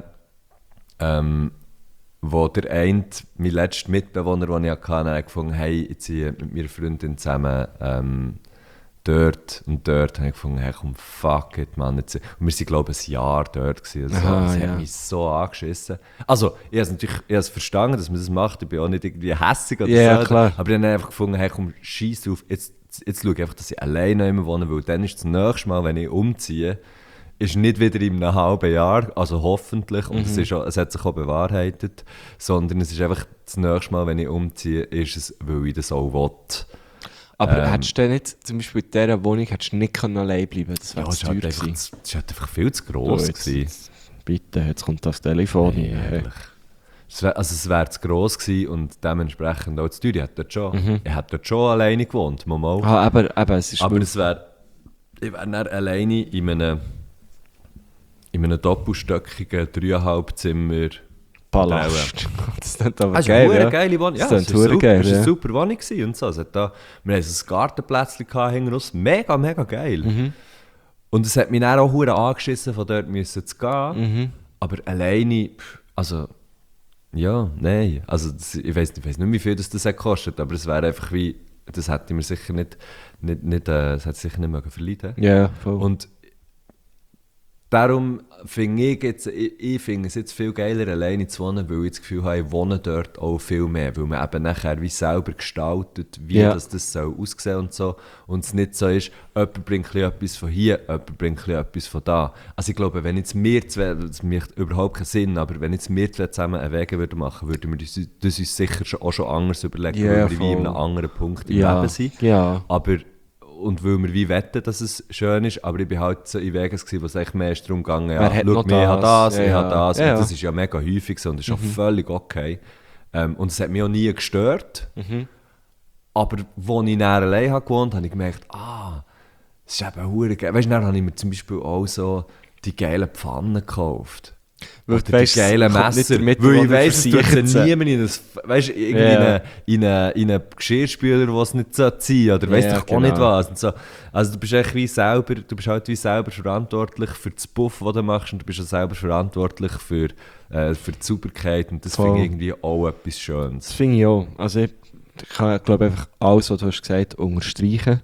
wo der eine, mein letzter Mitbewohner, den ich hatte, gefunden, hey, ich ziehe mit meiner Freundin zusammen dort und dort, habe ich gefunden, hey, komm, fuck it, Mann. Jetzt. Und wir waren, glaube ich, ein Jahr dort gewesen. Also, das hat mich so angeschissen. Also, ich habe es verstanden, dass man das macht. Ich bin auch nicht irgendwie hässig oder so. Klar. Aber ich habe einfach gefunden, hey, komm, scheiß drauf. Jetzt schaue ich einfach, dass ich alleine immer wohne, weil dann ist das nächste Mal, wenn ich umziehe, ist nicht wieder in einem halben Jahr, also hoffentlich, und es hat sich auch bewahrheitet, sondern es ist einfach das nächste Mal, wenn ich umziehe, ist es, weil ich das auch will. Aber hättest du nicht, zum Beispiel in dieser Wohnung, hättest du nicht können allein bleiben können? Das wäre zu teuer gewesen. Das war einfach viel zu gross gewesen. Bitte, jetzt kommt das Telefon. Nee, ehrlich. Es wäre zu gross gewesen und dementsprechend auch zu teuer. Ich hätte dort schon alleine gewohnt. Mal. Aber es ist Aber ich wäre dann alleine in einem doppelstöckigen 3,5 Zimmer Palast. Das ist nicht aber Das geil, war eine ja. geile Wohnung. Ja, Das es ist war super, geil, es war ja. eine super Wohnung gewesen und so. Wir hatten ein Gartenplätzchen hinten raus. Mega, mega geil. Und es hat mich dann auch verdammt angeschissen, von dort müssen zu gehen. Aber alleine, also, ja, nein. Also, ich weiss nicht, wie viel das hat gekostet, aber es wäre einfach wie, das hätte mir sicher nicht das hätte sicher nicht mögen verleiden. Ja, voll. Und darum finde ich finde es jetzt viel geiler, alleine zu wohnen, weil ich das Gefühl habe, ich wohne dort auch viel mehr, weil man eben nachher wie selber gestaltet, wie das soll aussehen und so. Und es nicht so ist, jemand bringt etwas von hier, jemand bringt etwas von da. Also ich glaube, wenn jetzt wir zwei, das macht überhaupt keinen Sinn, aber wenn jetzt wir zwei zusammen einen Weg machen würden wir das uns sicher auch schon anders überlegen, weil wir wie in einem anderen Punkt im Leben sind. Ja. Aber und weil wir wie wetten, dass es schön ist, aber ich war halt so in Vegas, wo es echt mehr darum ging, ja, schau, ich habe das, ich habe das. Und das ist ja mega häufig so und das ist auch völlig okay. Und es hat mich auch nie gestört. Aber als ich näher allein gewohnt habe, habe ich gemerkt, es ist eben verdammt geil. Weißt du, dann habe ich mir zum Beispiel auch so die geilen Pfannen gekauft. Weil Oder die geilen Messer, weil ich weiss, es tut ja niemand in einen Geschirrspüler, der es nicht sein sollte, oder weiss doch auch nicht was. Und so. Also du bist halt wie selber verantwortlich für das Buff, das du machst, und du bist auch selber verantwortlich für die Sauberkeit, und das finde ich irgendwie auch etwas Schönes. Das finde ich auch. Also ich kann, glaube einfach alles, was du hast gesagt, unterstreichen.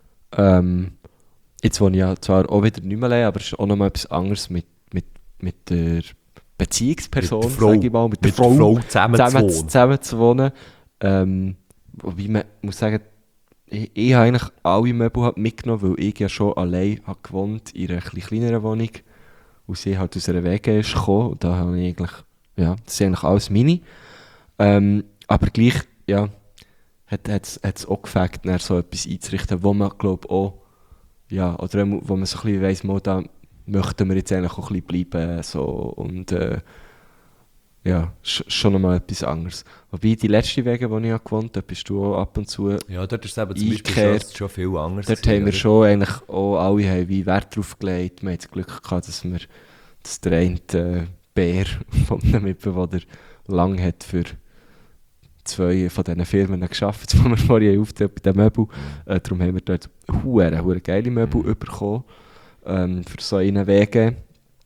Jetzt wohne ich ja zwar auch wieder nicht mehr allein, aber es ist auch noch mal etwas anderes mit der Beziehungsperson, sage ich mal, mit der Frau zusammen zu wohnen. Wobei man muss sagen, ich habe eigentlich alle Möbel mitgenommen, weil ich ja schon allein habe gewohnt in einer etwas kleineren Wohnung und sie halt aus einer Wege ist gekommen. Und da habe ich eigentlich, ja, das ist eigentlich alles meine. Aber gleich, ja, hat es auch gefällt, so etwas einzurichten, wo man, glaube ich, auch, ja, oder wo man so ein bisschen weiss, mal, da möchten wir jetzt eigentlich auch ein bisschen bleiben, so, und ja, schon nochmal etwas anderes. Wobei die letzte Wege, die ich gewohnt habe, da bist du auch ab und zu ja, dort ist es eben zum Beispiel schon viel anders. Dort haben wir schon eigentlich auch alle haben wie Wert drauf gelegt. Wir haben das Glück gehabt, dass der eine Bär von einem Mitbewohner lang hat für 2 von diesen Firmen gearbeitet, die wir vorhin aufgetreten bei den Möbeln. Darum haben wir dort hure geile Möbel bekommen. Für so einen Wege.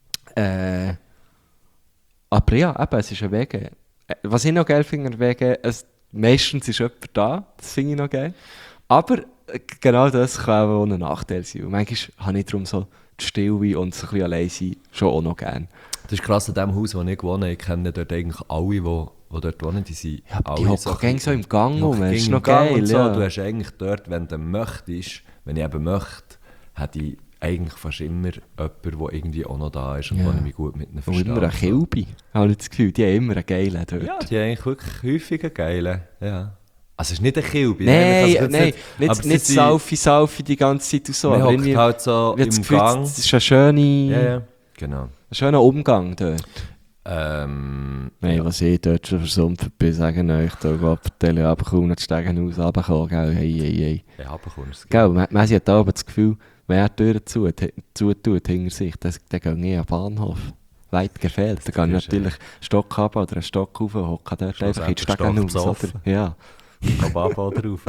Aber ja, eben, es ist ein Wege. Was ich noch geil finde an Wege, meistens ist jemand da, das finde ich noch geil. Aber genau das kann auch ein Nachteil sein. Und manchmal habe ich darum so die Stille und so ein bisschen allein sein schon auch noch gerne. Das ist krass, in dem Haus, wo ich wohne, ich kenne dort eigentlich alle, die dort wohnen, die sind alle die hocken so im Gang rum, das ist noch geil. geil. So. Ja. Du hast eigentlich dort, wenn du möchtest, wenn ich eben möchte, hätte ich eigentlich fast immer jemanden, der irgendwie auch noch da ist und wo ich mich gut mit ihnen verstehe. Und immer ein Kilby, habe ich das Gefühl, die haben immer einen geilen dort. Ja, die haben eigentlich wirklich häufig einen geilen, ja. Also es ist nicht ein Kilby. Nein, nicht Saufi die ganze Zeit und so. Man hockt halt so im Gefühl, Gang. Das ist ein schöner Umgang dort. Ja. Was ich dort schon versumpft bin, sagen euch, da geht der Tele aber kaum nicht die Stegen aus, runterkommen, gell, hey. Ja, runterkommst du. Gell, man hat aber das Gefühl, wenn er die Tür zutut hinter sich, dann gehe ich am Bahnhof. Weit gefehlt. Da gehe ich natürlich einen Stock runter oder einen Stock rauf und hocke dort einfach in die Stegen aus. Oder? Ja. Ab oder rauf.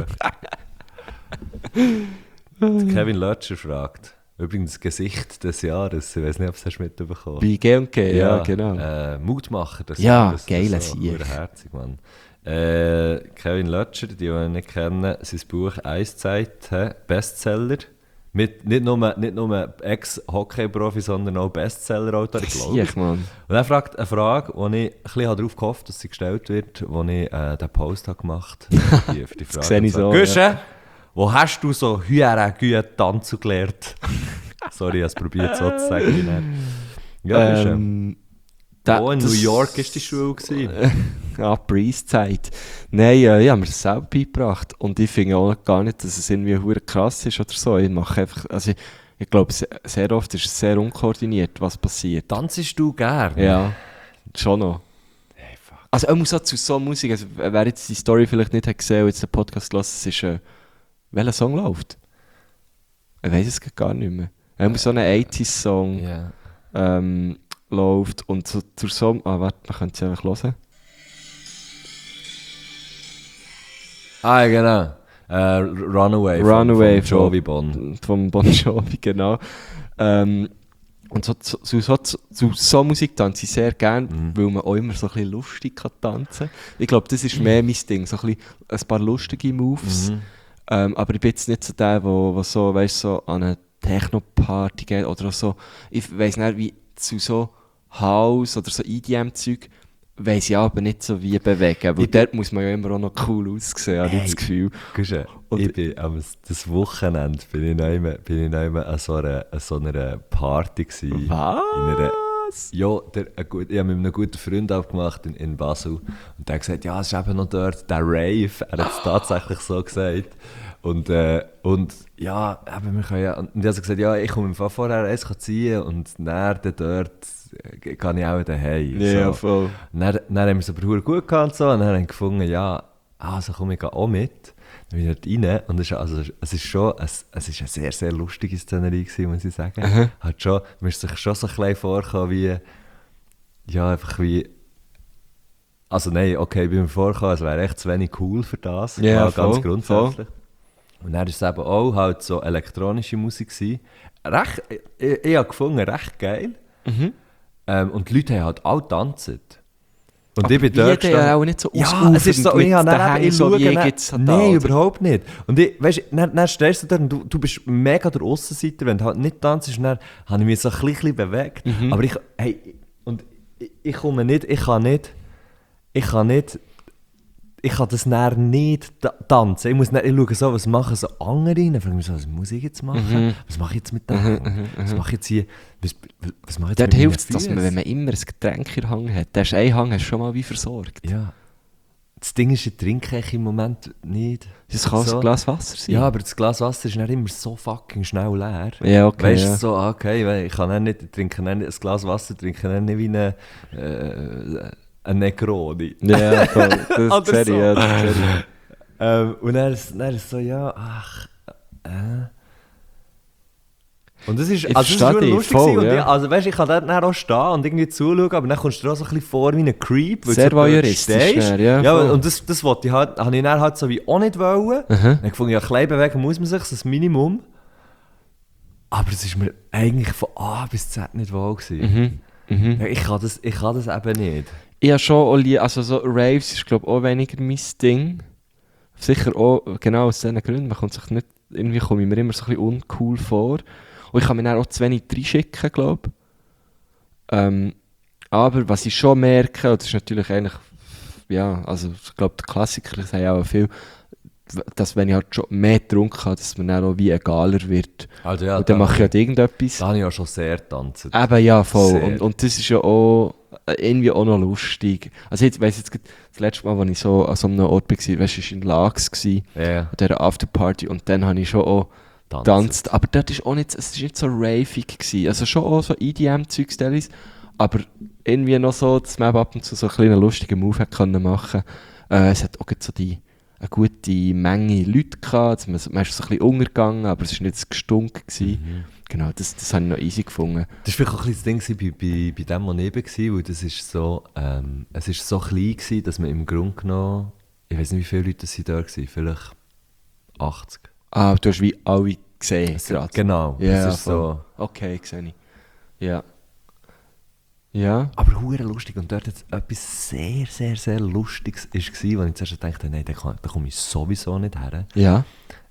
Kevin Lötscher fragt, übrigens das Gesicht des Jahres, ich weiß nicht, ob du es mitbekommen hast. Bei G&G, ja, genau. Mutmacher, das geiler so Sieg. Herzig, Mann. Kevin Lötscher, die ihn nicht kennen, sein Buch «Eiszeit», Bestseller. Nicht nur Ex-Hockey-Profi, sondern auch Bestseller-Autor, glaube ich. Mann. Und er fragt eine Frage, wo ich ein bisschen darauf gehofft habe, dass sie gestellt wird, als ich den Post habe gemacht habe. Für die Frage. Das sehe ich so. Güsche, wo hast du so gut tanzen gelernt? Sorry, ich habe es probiert so zu sagen. Ja, Wo in New York war die Schule? Upper East Side. Nein, ich habe mir das selber beigebracht. Und ich finde auch gar nicht, dass es irgendwie verdammt krass ist oder so. Ich mache einfach, also ich glaube, sehr oft ist es sehr unkoordiniert, was passiert. Tanzest du gerne? Ja, schon noch. Hey, fuck. Also ich muss auch zu so Musik, also wer jetzt die Story vielleicht nicht hat gesehen und jetzt den Podcast hört, es ist, welcher Song läuft? Ich weiß es gar nicht mehr. Er muss so einen 80s-Song Ja. läuft und so zur Song... warte, man könnte es einfach hören. Ah, genau. Runaway von Jovi Bon. Vom Bon Jovi, genau. Und so Musik tanze ich sehr gerne, weil man auch immer so ein bisschen lustig kann tanzen kann. Ich glaube, das ist mehr mein Ding, so ein paar lustige Moves. Aber ich bin jetzt nicht so der, der so, weißt, so an eine Techno-Party geht oder auch so. Ich weiss nicht, wie zu so House oder so EDM-Zeug weiss ich aber nicht so wie bewegen. Weil dort muss man ja immer auch noch cool aussehen, habe ich das Gefühl. Ich bin das Wochenende bin ich noch an so einer Party gewesen. Was? Ja, ich habe mit einem guten Freund abgemacht in Basel. Und der hat gesagt, ja, es ist eben noch dort der Rave. Er hat es tatsächlich so gesagt. Und ja, eben, wir können ja... Und ich habe gesagt, ja, ich komme vorher eins ziehen und dann dort kann ich auch daheim. Ja, so. voll. Dann haben wir es aber verdammt gut gehabt und so. Und dann haben wir gefunden, ja, also komm, ich gehe auch mit. Dann bin ich dort rein und es ist eine sehr, sehr lustige Szenerie gewesen, muss ich sagen. Hat schon, man ist sich schon so ein bisschen vorgekommen wie, ja, einfach wie, also nein, okay, ich bin mir vorgekommen, es wäre echt zu wenig cool für das, ja, mal ganz voll, grundsätzlich. Voll. Und dann war es eben auch halt so elektronische Musik gewesen. Ich habe gefunden, recht geil. Und die Leute haben halt auch getanzt. Und aber ich bin dort ja auch nicht so ja, es ist so, ich habe dann eben so wie schauen, jetzt nein, überhaupt nicht. Und ich, weißt, dann stehst du da und du bist mega der Aussenseiter, wenn du halt nicht tanzt, dann habe ich mich so ein bisschen bewegt. Aber ich komme nicht, ich kann das dann nicht tanzen. Ich schaue so, was machen so andere, dann frage ich mich so, was muss ich jetzt machen? Was mache ich jetzt mit dem? Was mache ich jetzt hier? Was mache ich jetzt dort mit meinen hilft es, dass man, wenn man immer ein Getränk in der Hand hat, der einen Hang hast du schon mal wie versorgt. Ja. Das Ding ist, ich trinke ich im Moment nicht. Das kann so ein Glas Wasser sein. Ja, aber das Glas Wasser ist nicht immer so fucking schnell leer. Ja, okay. Weißt du, ja. so, okay, weil ich kann nicht, ich trinke nicht ein Glas Wasser, trinke nicht wie ein Negroni. Ja, voll. Das Oder sehe ich, so. ja, das sehe ich. Und dann ist es so, ja, Und das ist, Ich also das ist verstehe nur dich, lustig voll, gewesen. Und ja. also weißt, ich kann dort dann auch stehen und irgendwie zuschauen, aber dann kommst du dir auch so ein bisschen vor wie ein Creep. Weil Sehr du dort voyeuristisch, stehst. ja, Ja, voll. und das wollte ich halt, habe ich dann halt so wie auch nicht wollen. Dann gefunden, ja, klein bewegen muss man sich, das Minimum. Aber es ist mir eigentlich von A bis Z nicht wohl gewesen. Ja, ich kann das eben nicht. Ich habe schon auch also so Raves ist glaube ich auch weniger mein Ding. Sicher auch, genau aus diesen Gründen. Man kommt sich nicht, irgendwie komme ich mir immer so ein bisschen uncool vor. Und ich kann mir dann auch zu wenig reinschicken, glaube ich. Aber was ich schon merke, und das ist natürlich eigentlich, ja, also ich glaube, die Klassiker sagen auch viel, dass wenn ich halt schon mehr getrunken habe, dass man dann auch wie egaler wird. Also ja, und dann mache ich halt irgendetwas. Da habe ich ja schon sehr getanzt. Eben, ja, voll. Sehr. Und das ist ja auch irgendwie auch noch lustig. Also ich weiss jetzt, das letzte Mal, als ich so an so einem Ort war, weißt du, war in Lax, Ja. an dieser Afterparty, und dann habe ich schon auch getanzt. Aber dort ist auch nicht, es ist nicht so ravig gewesen. Also schon auch so EDM-Zeugs, aber irgendwie noch so, dass man ab und zu so einen kleinen lustigen Move hat können machen. Es hat auch so eine gute Menge Leute gehabt, man ist so ein bisschen untergegangen, aber es war nicht gestunken gewesen. Genau, das habe ich noch easy gefunden. Das war vielleicht auch ein bisschen das Ding bei dem, wo ich war, weil das ist so, es war so klein gewesen, dass man im Grunde genommen, ich weiß nicht, wie viele Leute da waren, vielleicht 80. Ah, du hast wie alle gesehen gerade. Genau, Ja, das ist voll. so. Okay, sehe ich. Ja. Ja. Aber hure lustig, und dort jetzt etwas sehr, sehr, sehr Lustiges war, wo ich zuerst dachte, nein, da komme ich sowieso nicht her. Ja.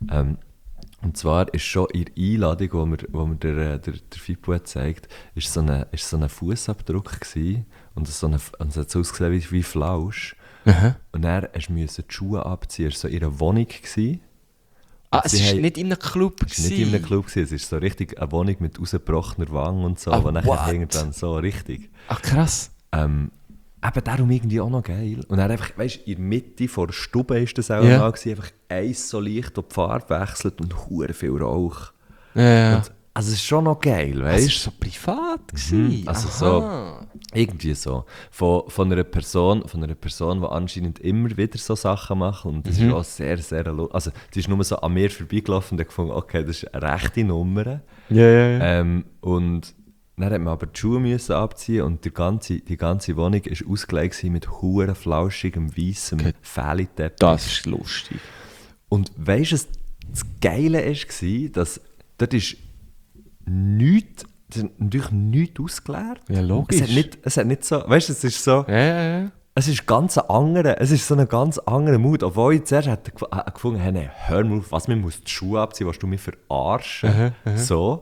Und zwar ist schon in der Einladung, wo mir der Fippo hat gezeigt, ist so ein Fußabdruck gewesen, und es hat so ausgesehen wie Flausch. Und dann musste die Schuhe abziehen. Es war so in einer Wohnung gewesen. Ah, es Sie war haben- nicht in einem Club. Es war nicht in einem Club gewesen, es ist so richtig eine Wohnung mit rausgebrochener Wange und so, Ah, wo nachher what? irgendwann so richtig. Ach, krass. Eben darum irgendwie auch noch geil. Und dann einfach, weißt du, in der Mitte vor der Stube ist das auch Ja. mal gewesen, einfach eins so leicht, wo die Farbe wechselt und hure viel Rauch. Ja. Und, also es ist schon noch geil, Es weißt war du? so privat. Gewesen. Also Aha. Irgendwie so. Von einer Person, die anscheinend immer wieder so Sachen macht. Und das ist auch sehr, sehr lustig. Also sie ist nur so an mir vorbeigelaufen und hat gefunden, okay, das ist eine rechte Nummer. Ja. Und dann hat man aber die Schuhe müssen abziehen und die ganze Wohnung war ausgelegt gewesen mit huren flauschigem, weissem Okay. Felliteppich. Das ist lustig. Und weißt du, das Geile war, dass dort ist nichts, es ist natürlich nichts ausgeleert. Ja, logisch. Es hat nicht so, weißt du, es ist so, Ja. es ist es ist so ein ganz anderer Mut. Obwohl ich zuerst hätte gefunden, hey, nein, hör mal auf, was, mir muss die Schuhe abziehen, was du mich verarschen. So.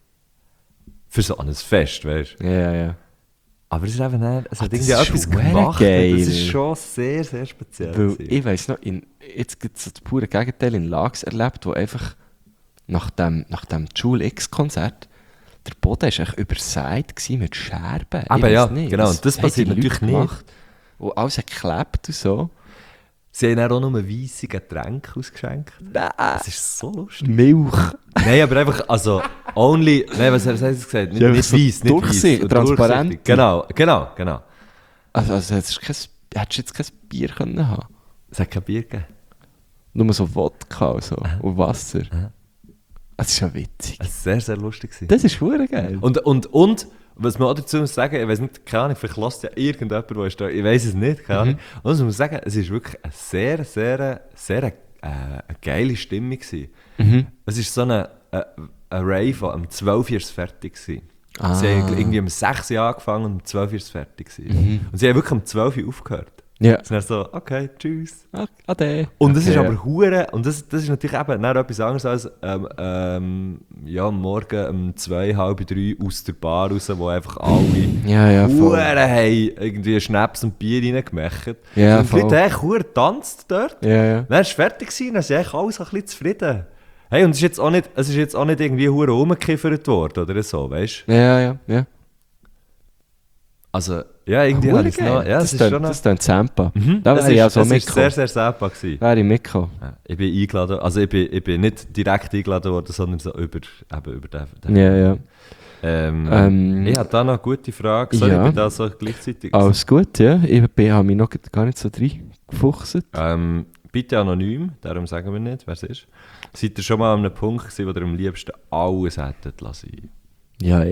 Für so ein Fest, weißt du. Ja. Aber es ist eben nicht, es hat das irgendwie ist etwas schon gemacht. geil. Das ist schon sehr, sehr speziell. Weil gewesen. ich weiss noch, jetzt gibt es so das pure Gegenteil in Lags erlebt, wo einfach nach dem Joule X-Konzert der Boden war echt übersät gewesen mit Scherben. Ich Aber weiss ja, nicht, genau, was und das haben passiert die Leute natürlich nicht. gemacht, wo alles hat geklebt und so. Sie haben dann auch nur weisse Getränke ausgeschenkt. Nein. Das ist so lustig. Milch. Nein, aber einfach, also, only, nein, was hast du gesagt? Nicht, Ja, nicht so weiss, nicht durchsichtig, weiss. transparent. Genau. Also hättest du jetzt kein Bier können haben. Es hat kein Bier gegeben. Nur so Wodka und so. Und Wasser. Das ist ja witzig. Es war sehr, sehr lustig. Gewesen. Das ist verdammt geil. Und, was man auch dazu muss sagen, ich weiß nicht, keine Ahnung, vielleicht lässt ja irgendjemand, der ist da, ich weiß es nicht, keine Ahnung. Und was muss sagen, es ist wirklich eine sehr, sehr, sehr eine geile Stimmung gewesen. Es ist so eine Rave, die um 12 Uhr fertig war. Sie haben irgendwie um 6 Uhr angefangen und um 12 Uhr fertig gewesen. Und sie haben wirklich um 12 Uhr aufgehört. Ja. Sie sind dann so, okay, tschüss. Ade. Und das ist Okay, aber hure und das ist natürlich eben dann etwas anderes als ja, morgen um 2, halb 3 aus der Bar raus, wo einfach alle Ja, voll. hure haben irgendwie Schnaps und Bier reingemacht. Ja, und die Leute voll. haben hure getanzt dort. Ja. Dann war es fertig gewesen, dann sind eigentlich alles ein bisschen zufrieden. Hey, und es ist jetzt auch nicht irgendwie hure rumgekiffert worden oder so, weißt du? Ja. Also, ja, irgendwie Verdammt habe ich es geil. noch. Ja, das es ist schon ist dann Zampa. noch. Da wäre ich auch so es ist mitgekommen. sehr, sehr selber gewesen. Wäre ich mitgekommen. Ja, ich bin eingeladen, also ich bin nicht direkt eingeladen worden, sondern so über den. Ja. Ich habe da noch eine gute Frage. Sorry, Ja. ich bin da so gleichzeitig. Alles gut, ja. Ich habe mich noch gar nicht so reingefuchst. Bitte anonym, darum sagen wir nicht, wer es ist. Seid ihr schon mal an einem Punkt gewesen, wo ihr am liebsten alles hättet lassen? Ja,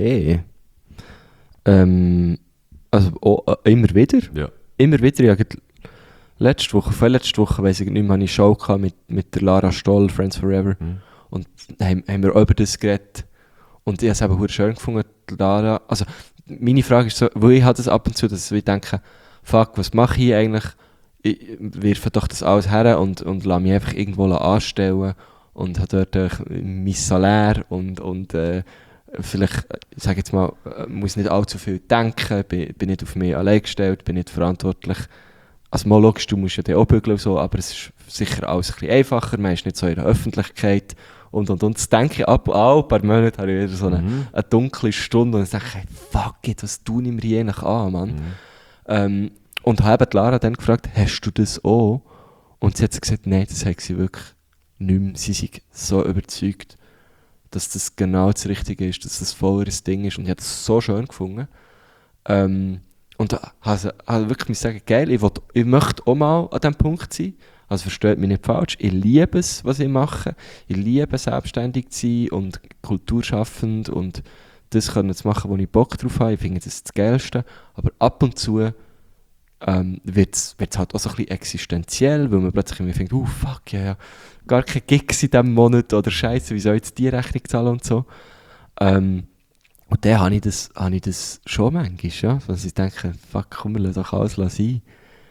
also immer wieder. Ja. Immer wieder. Ich habe vorletzte Woche, weiss ich nicht mehr, hatte ich eine Show mit der Lara Stoll, Friends Forever. Und haben wir auch über das geredet. Und ich habe es eben verdammt schön gefunden, die Lara. Also, meine Frage ist so, weil ich habe das ab und zu, dass ich denke, fuck, was mache ich eigentlich? Ich wirfe doch das alles her und lasse mich einfach irgendwo anstellen und habe dort mein Salär und vielleicht, ich sage jetzt mal, muss nicht allzu viel denken, bin nicht auf mich allein gestellt, bin nicht verantwortlich. Also mal logisch, du musst ja dann auch bügeln und so, aber es ist sicher alles ein bisschen einfacher, man ist nicht so in der Öffentlichkeit und. Das denke ich ab und an, ein paar Monate habe ich wieder so eine dunkle Stunde und ich denke, hey, fuck it, was tue ich mir je nach an, Mann. Und habe die Lara dann gefragt, hast du das auch? Und sie hat gesagt, nein, das hat sie wirklich nicht mehr. Sie sind so überzeugt, dass das genau das Richtige ist, dass das voll ihr Ding ist. Und ich habe das so schön gefunden. Und habe wirklich sagen, geil, ich möchte auch mal an diesem Punkt sein. Also versteht mich nicht falsch, ich liebe es, was ich mache. Ich liebe selbstständig zu sein und kulturschaffend und das können zu machen, wo ich Bock drauf habe. Ich finde das das Geilste. Aber ab und zu wird es halt auch so ein bisschen existenziell, weil man plötzlich immer denkt, fuck, ja, gar keine Gigs in diesem Monat oder Scheiße, wie soll ich jetzt die Rechnung zahlen und so. Und dann habe ich das schon manchmal, ja, dass ich denke, fuck, komm, wir lassen doch alles sein.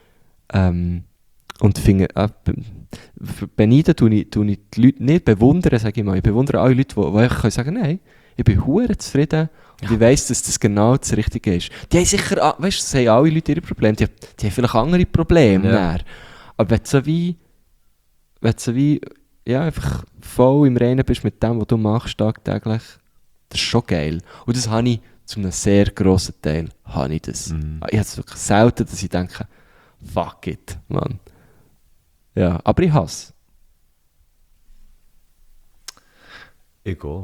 Und finde, beneiden tue ich die Leute nicht, bewundern, sage ich mal. Ich bewundere alle Leute, die einfach sagen können, nein, ich bin verdammt zufrieden und ich weiss, dass das genau das Richtige ist. Die haben sicher, weißt du, das haben alle Leute ihre Probleme, die haben vielleicht andere Probleme. Ja. Aber wenn du so wie ja, einfach voll im Reinen bist mit dem, was du machst tagtäglich, das ist schon geil. Und das habe ich zu einem sehr grossen Teil habe ich das. Ich habe es wirklich selten, dass ich denke, fuck it, Mann. Ja, aber ich hasse. Ich gehe.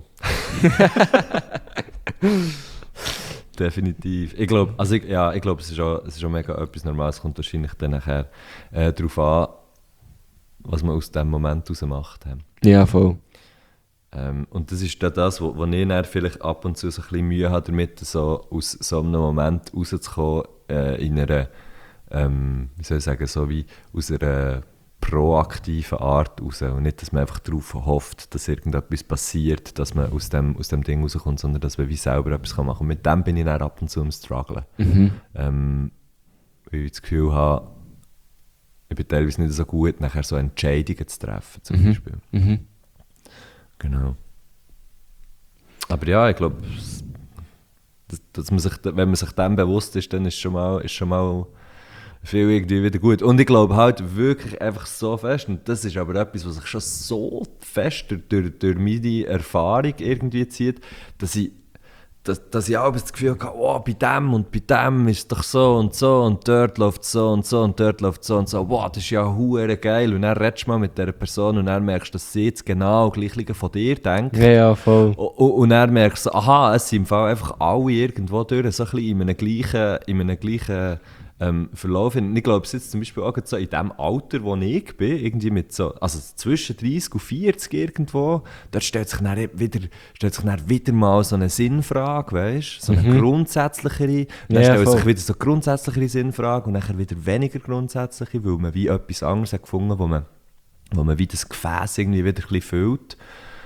Definitiv. Ich glaube, es ist auch mega etwas Normales. Es kommt wahrscheinlich dann nachher darauf an, was man aus diesem Moment heraus macht. Ja, voll. Und das ist dann das, wo ich dann vielleicht ab und zu so ein bisschen Mühe habe damit, so aus so einem Moment rauszukommen, in einer, wie soll ich sagen, so wie aus einer proaktiven Art raus. Und nicht, dass man einfach darauf hofft, dass irgendetwas passiert, dass man aus dem Ding rauskommt, sondern dass man wie selber etwas machen kann. Und mit dem bin ich dann ab und zu am Strugglen. Weil ich das Gefühl habe, ich bin teilweise nicht so gut, nachher so Entscheidungen zu treffen, zum Beispiel. Genau. Aber ja, ich glaube, dass man sich, wenn man sich dem bewusst ist, dann ist schon mal viel irgendwie wieder gut. Und ich glaube halt wirklich einfach so fest, und das ist aber etwas, was sich schon so fest durch meine Erfahrung irgendwie zieht, dass ich auch das Gefühl habe, oh, bei dem ist es doch so und dort läuft es so und dort läuft es so und so, wow, das ist ja hure geil. Und dann redest du mal mit dieser Person und dann merkst du, dass sie jetzt genau gleich von dir denkt. Ja, voll. Und dann merkst du, aha, es sind im Fall einfach alle irgendwo durch, so ein bisschen in einem gleichen Verlauf. Und ich glaube, es ist jetzt zum Beispiel auch so in dem Alter, wo ich bin, irgendwie mit so, also zwischen 30 und 40 irgendwo, dort stellt sich dann wieder mal so eine Sinnfrage, weißt du? So eine grundsätzlichere, dann stellt sich wieder so grundsätzlichere Sinnfrage und dann wieder weniger grundsätzliche, weil man wie etwas anderes hat gefunden, wo man wie das Gefäß irgendwie wieder ein bisschen füllt.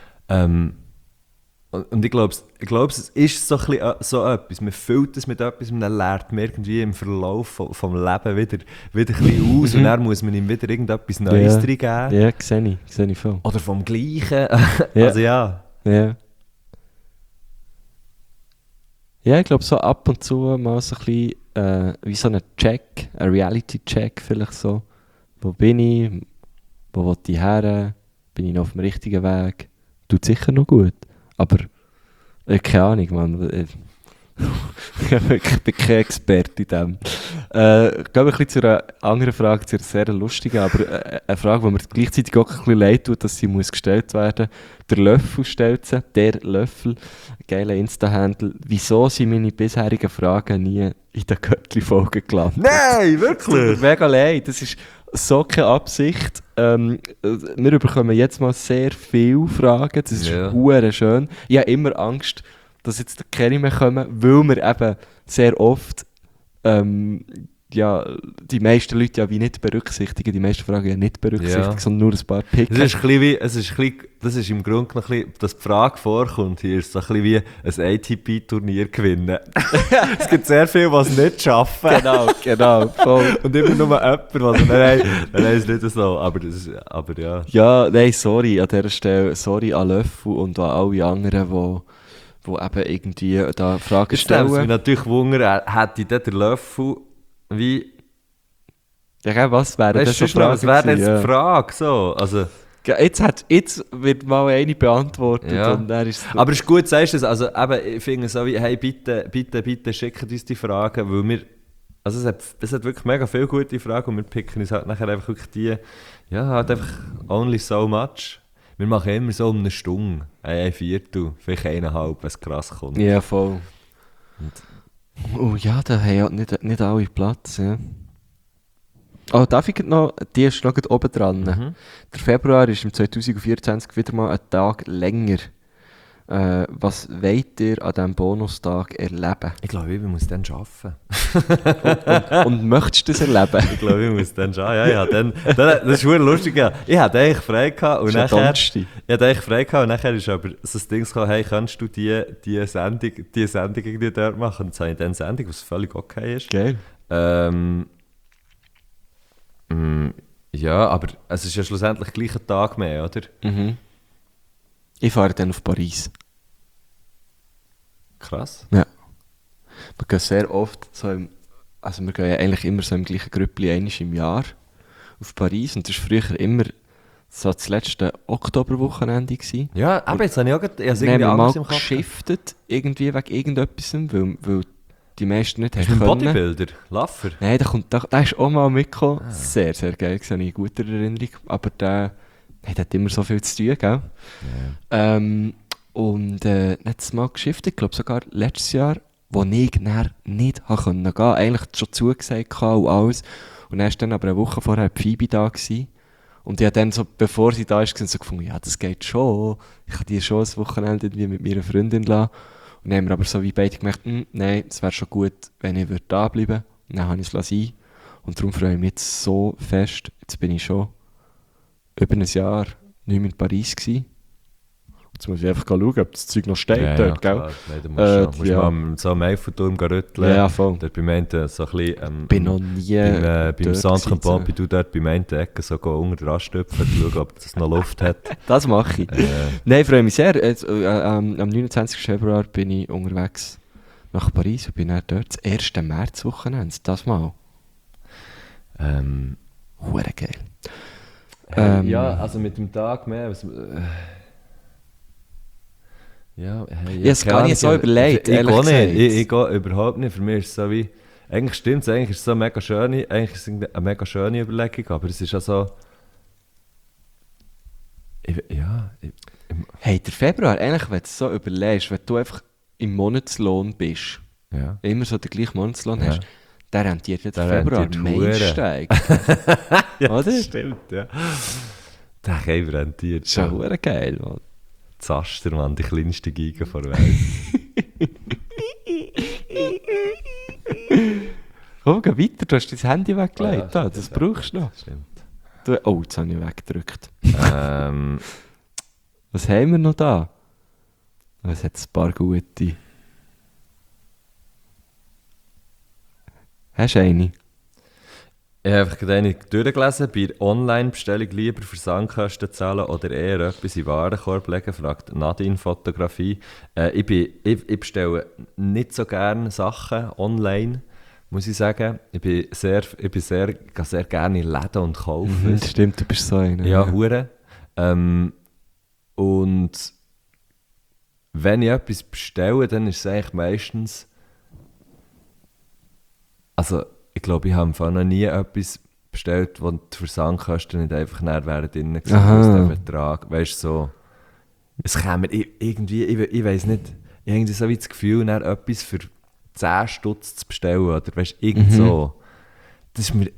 Und ich glaube, es ist so, so etwas. Man füllt es mit etwas und dann lernt man irgendwie im Verlauf vom Leben wieder ein bisschen aus und dann muss man ihm wieder irgendetwas Neues reingeben. Ja, sehe ich voll. Oder vom Gleichen. Also ja. Ja, ich glaube so ab und zu mal so ein bisschen wie so ein Check, ein Reality-Check vielleicht so. Wo bin ich? Wo will ich her? Bin ich noch auf dem richtigen Weg? Tut sicher noch gut. Aber keine Ahnung, Mann. Ich bin kein Experte in dem. Gehen wir ein bisschen zu einer anderen Frage, zu einer sehr lustigen, aber eine Frage, die mir gleichzeitig auch ein bisschen leid tut, dass sie muss gestellt werden. Der Löffel stellt sie, der Löffel, geiler Insta-Handle. Wieso sind meine bisherigen Fragen nie in den Göttli-Folgen gelandet? Nein, wirklich? Mega leid, das ist so keine Absicht. Wir bekommen jetzt mal sehr viele Fragen, das ist hure schön. Ich habe immer Angst, dass jetzt keine mehr kommen, weil wir eben sehr oft die meisten Leute ja wie nicht berücksichtigen, die meisten Fragen ja nicht berücksichtigen, sondern nur ein paar picken. Das ist im Grunde noch ein bisschen, dass die Frage vorkommt, hier ist so ein bisschen wie ein ATP-Turnier gewinnen. Es gibt sehr viele, die es nicht schaffen. Genau, voll. Und immer nur jemand, was nein, ist nicht so, aber ja. Ja, nein, sorry an dieser Stelle, sorry an Löffel und an alle anderen, die eben irgendwie da Fragen stellen. Jetzt mich natürlich wundern, hätte der Löffel wie... Ja, was wäre das so Frage? Was wäre jetzt die Frage? So, also... Jetzt wird mal eine beantwortet und dann ist aber es ist gut, sagst du es. Also eben, ich finde so wie, hey, bitte schickt uns die Fragen, weil wir... Also es hat wirklich mega viele gute Fragen und wir picken uns halt nachher einfach wirklich die... Ja, halt einfach only so much. Wir machen immer so um eine Stunde, ein Viertel, vielleicht 1,5, wenn es krass kommt. Ja, voll. Oh ja, da haben ja nicht alle Platz, ja. Oh, darf ich noch, die ist noch oben dran. Der Februar ist im 2024 wieder mal ein Tag länger. Was wollt ihr an diesem Bonustag erleben? Ich glaube, ich muss dann arbeiten. und möchtest du das erleben? Ich glaube, ich muss dann arbeiten. Ja, das ist wirklich lustig. Ja. Ich hatte eigentlich frei gehabt und nachher... und nachher ist aber so das Ding gekommen, hey, kannst du die Sendung irgendwie dort machen? Und jetzt habe ich dann eine Sendung, was völlig okay ist. Geil. Ja, aber es ist ja schlussendlich gleich ein Tag mehr, oder? Ich fahre dann auf Paris. Krass. Ja. Wir gehen sehr oft wir gehen ja eigentlich immer so im gleichen Grüppli einmal im Jahr auf Paris und das war früher immer so das letzte Oktoberwochenende gewesen. Ja, aber jetzt habe ich auch gerade, ich habe es Dann haben irgendwie wir mal anders im Kopf. geschiftet, irgendwie wegen irgendetwas, weil die meisten nicht Hast du einen können. Bodybuilder? Laffer? Nein, der ist auch mal mitgekommen. Sehr, sehr geil, das habe ich in guter Erinnerung. Aber der hat immer so viel zu tun, gell? Und hat es mal geschiftet, ich glaube sogar letztes Jahr, wo ich dann nicht gehen konnte. Eigentlich schon zugesagt und alles. Und dann war dann aber eine Woche vorher die Phoebe da gewesen. Und ich habe dann so, bevor sie da ist, so gefunden, ja, das geht schon. Ich kann die schon ein Wochenende irgendwie mit meiner Freundin lassen. Und dann haben wir aber so wie beide gemerkt, nein, es wäre schon gut, wenn ich da bleiben würde. Und dann habe ich es sein. Und darum freue ich mich jetzt so fest. Jetzt bin ich schon über ein Jahr nicht mehr in Paris gewesen. Jetzt muss ich einfach schauen, ob das Zeug noch steht dort, gell? Klar. Nein, du musst ja. mal so am Eiffelturm rütteln. Ja, voll. Dort beim einen so ein bisschen... Bin noch nie beim dort Centre gewesen, Pompidou dort beim einen Ecke so unter den Raststöpfen schauen, ob das noch Luft hat. Das mache ich. Nein, ich freue mich sehr. Jetzt, am 29. Februar bin ich unterwegs nach Paris und bin dann dort das 1. Märzwochenende. Das mal. Hure geil. Ja, also mit dem Tag mehr... Ja, hey, Ich habe es gar nicht so überlegt, Ich ehrlich gehe nicht. gesagt. Ich gehe überhaupt nicht. Für mich ist es so wie... Eigentlich stimmt es, eigentlich ist es so eigentlich ist es eine mega schöne Überlegung, aber es ist auch so... Hey, der Februar, eigentlich, wenn du es so überlegst, wenn du einfach im Monatslohn bist, Ja. immer so den gleichen Monatslohn Ja. hast, der rentiert ja der Der Februar rentiert Meilensteig. Ja, Oder? das stimmt, ja. Der Käfer rentiert Das ist ja schon. hure geil, Mann. Zaster, Mann, die kleinste Giga vor der Welt. Komm, geh weiter, du hast dein Handy weggelegt. Ja, Das brauchst du noch. Stimmt. Oh, jetzt habe ich weggedrückt. ähm, Was haben wir noch da? Es hat ein paar gute. Hast du eine? ich habe einfach gerade eine durchgelesen. Bei Online-Bestellung lieber Versandkosten zahlen oder eher etwas in den Warenkorb legen, fragt Nadine Fotografie. Ich bestelle nicht so gerne Sachen online, muss ich sagen. Ich gehe sehr gerne in Läden und kaufe. Das stimmt, du bist so einer. Ja, hure. Und wenn ich etwas bestelle, dann ist es eigentlich meistens... Also, ich glaube, ich habe im Fall noch nie etwas bestellt, wo die Versandkosten nicht einfach näher wären drin gewesen, Aha. aus dem Betrag. Weißt du, so... Es käme irgendwie... Ich weiss nicht... Ich habe irgendwie so wie das Gefühl, dann etwas für 10 Stutz zu bestellen, oder weißt du, irgend so... Irgendwie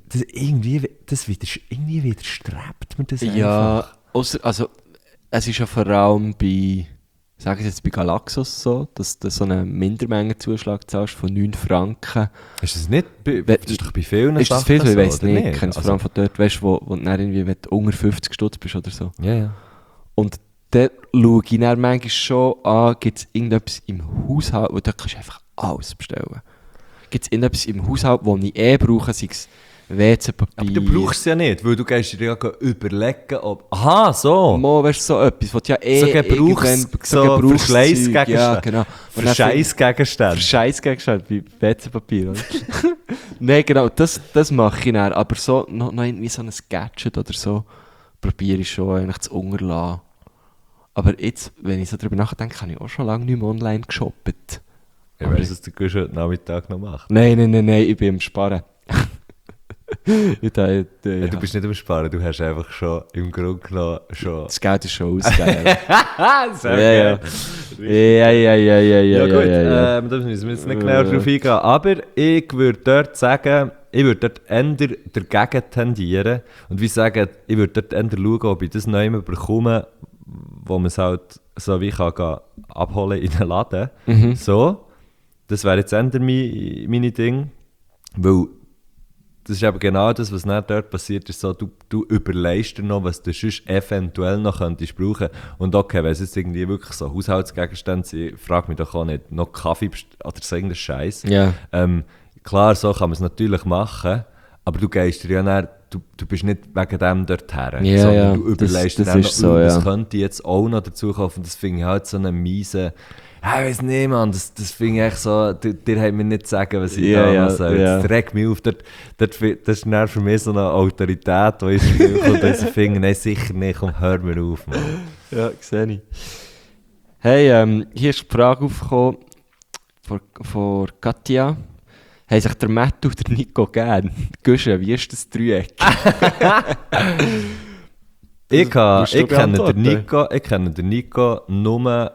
widerstrebt mir das Ja, einfach. also es ist ja vor allem bei, sagen Sie jetzt bei Galaxus so, dass du so einen Mindermengenzuschlag zahlst von 9 Franken. Ist das nicht... Das ist doch bei vielen Ist das Sachen viel? Ich so, weiss oder nicht. Ich kenne es Also- vor allem von dort, weißt, wo du dann irgendwie, wenn du unter 50 Stutz bist oder so. Ja, ja. Und dann schaue ich dann manchmal schon an, gibt es irgendetwas im Haushalt, wo da kannst du einfach alles bestellen. Gibt es irgendetwas im Haushalt, das ich brauche, sei es WC-Papier. Aber du brauchst es ja nicht, weil du gehst dir ja überlegen, ob... Aha, so! Mo, weißt du, so etwas, was du ja So Verschleißgegenstände. Ja, genau. Für Scheissgegenstände. Scheissgegenstände, wie WC-Papier, oder? Nein, genau, das mache ich dann. Aber so, noch irgendwie so ein Gadget oder so, probiere ich schon eigentlich zu unterlassen. Aber jetzt, wenn ich so darüber nachdenke, habe ich auch schon lange nicht mehr online geshoppt. Ich weiss, was du heute Nachmittag noch machst. Nein, ich bin am Sparen. Du bist nicht am Sparen, du hast einfach schon im Grunde genommen schon... Das Geld ist schon ausgegeben. Sehr geil. Ja, gut, da müssen wir jetzt nicht genau drauf eingehen. Aber ich würde dort sagen, ich würde dort eher dagegen tendieren. Und wie sagen, ich würde dort eher schauen, ob ich das neu bekomme, wo man es halt so wie kann gehen, abholen in den Laden. So, das wäre jetzt eher meine Ding. Weil das ist eben genau das, was nicht dort passiert ist. So, du überlegst dir noch, was du sonst eventuell noch könntest brauchen. Und okay, wenn es jetzt irgendwie wirklich so Haushaltsgegenstände sind, frag mich doch auch nicht, noch Kaffee oder so irgendein Scheiß. Ja. Klar, so kann man es natürlich machen, aber du gehst dir ja dann du bist nicht wegen dem dorthin, Ja, sondern ja, du überlegst das dir dann ist noch, so, das ja. könnte ich jetzt auch noch dazu kaufen. Das finde ich halt so eine miese... Ja, ich weiss nicht, Mann, das finde ich echt so... Dir haben mir nicht zu sagen, was ich Ja, da ja, noch soll. ja. Das regt mich auf. Das ist dann für mich so eine Autorität, die ins Spiel kommt, und ich finde, nein, sicher nicht, komm, hör mir auf, Mann. Ja, sehe ich. Hey, hier ist die Frage aufgekommen von Katja. Haben sich der Matt und der Nico gern? Guschen, wie ist das Dreieck? Ich kenne musst du beantworten. den Nico nur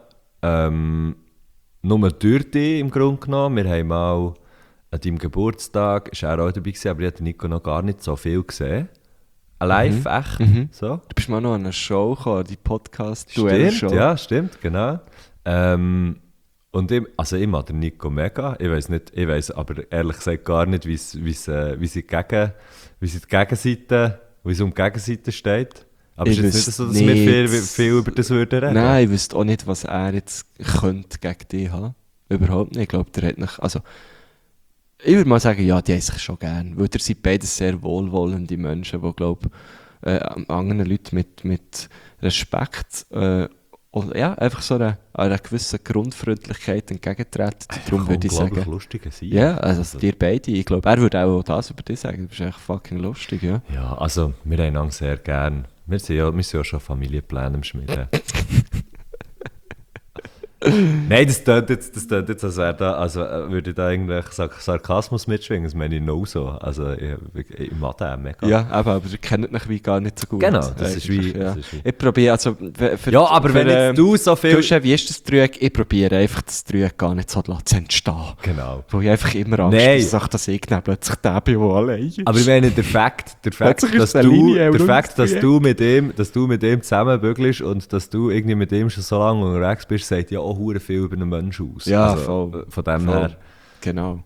durch dich im Grunde genommen. Wir haben mal an deinem Geburtstag, ist er auch dabei gewesen, aber ich habe den Nico noch gar nicht so viel gesehen. Live, echt. So. Du bist mal noch an eine Show gekommen, die Podcast-Duell-Show. Stimmt, ja, stimmt, genau. Und ich mag den Nico mega. Ich weiss aber ehrlich gesagt gar nicht, wie es um die Gegenseite steht. Aber es Ich ist jetzt nicht wüsste so, dass wir nicht. viel über das würden reden. Nein, ich wüsste auch nicht, was er jetzt könnte gegen dich haben. Überhaupt nicht. Ich glaube, der hat nicht... Also, ich würde mal sagen, ja, die haben sich schon gern. Weil ihr seid beide sehr wohlwollende Menschen, die, glaube anderen Leuten mit Respekt und ja, einfach so einer gewissen Grundfreundlichkeit entgegentreten. Darum würde ich sagen... Lustige Seite. Ja, also dir beide. Ich glaube, er würde auch das über dich sagen. Du bist echt fucking lustig, ja. Ja, also wir haben einander sehr gern. Wir sind ja schon Familienpläne am Schmieden. Nein, das tönt jetzt, als wäre da, also würde ich da irgendwelchen Sarkasmus mitschwingen, das meine ich noch so. Also ich mag den mega. Ja, aber ihr kennt mich wie gar nicht so gut. Genau, das ist wie... Ja. Das ist wie. Ich probiere, also... Ja, aber wenn jetzt du so viel... Wie ist das Dreieck? Ich probiere einfach das Dreieck gar nicht so zu entstehen. Genau. Wo ich einfach immer Angst habe, dass ich dann plötzlich der bin, der allein ist. Aber ich meine, der Fakt, Plötzlich ist dass es eine Linie, du, aber der Fakt, nur dass du mit dem zusammenbügelst und dass du irgendwie mit dem schon so lange unterwegs bist, sagt ja auch hure viel über einen Menschen aus. Ja, also, voll. Von dem Voll. her. Genau.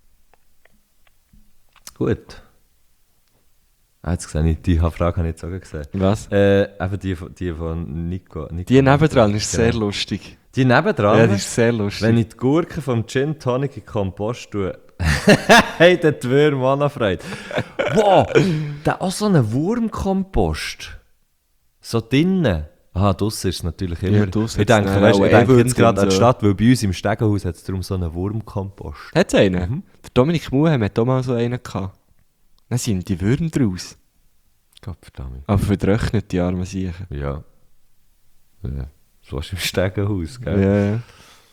Gut. Jetzt sehe ich, die Frage habe ich jetzt auch gesehen. Was? Eben die von Nico. Die nebendran ist sehr Genau. lustig. Die nebendran? Ja, die ist sehr lustig. Wenn ich die Gurke vom Gin Tonic in Kompost tue, hey, der Wurm auch Freude. Wow, der hat auch so einen Wurmkompost. So drinnen. Aha, draussen ist es natürlich immer. Ja, draussen ich denke, hat's weißt, dann ich auch denke jetzt Event gerade und an die so. Stadt, weil bei uns im Stegenhaus hat es darum so einen Wurmkompost. Hat es einen? Der Dominik Muhe hat auch mal so einen gehabt. Dann sind die Würmer draus. Gottverdammt. Aber verdröchnet die armen Siechen. Ja. So ist im Stegenhaus, gell? Ja, ja.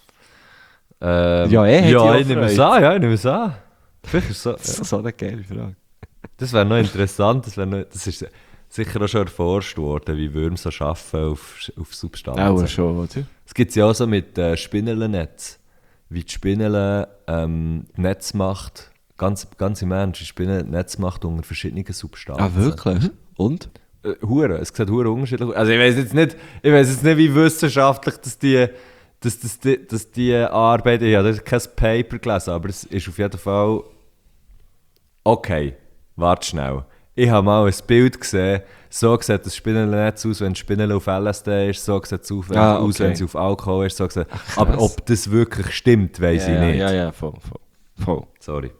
Ja, hätte ich auch ich nehme es Freude. an, ja, ich nehme es an. Vielleicht ist es Das so, ist so eine geile Frage. das wäre noch interessant, das ist sicher auch schon erforscht worden, wie Würmer so arbeiten auf Substanzen. Auch schon, oder? Es gibt ja auch so mit Spinnelennetz, wie die Spinne Netz macht, ganz im Ernst, die Spinne Netz macht unter verschiedenen Substanzen. Ah, wirklich? Und? Hure, es sieht hure unterschiedlich aus. Also ich weiß jetzt nicht, wie wissenschaftlich dass die arbeiten. Ich habe kein Paper gelesen, aber es ist auf jeden Fall okay. Warte schnell. Ich habe mal ein Bild gesehen, so sieht das Spinnennetz aus, wenn die Spinne auf LSD ist, so sieht es aus, wenn sie auf Alkohol ist, so sieht. Aber ob das wirklich stimmt, weiss ich nicht. Ja, voll. Sorry.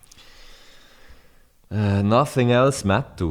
Nothing Else Matter.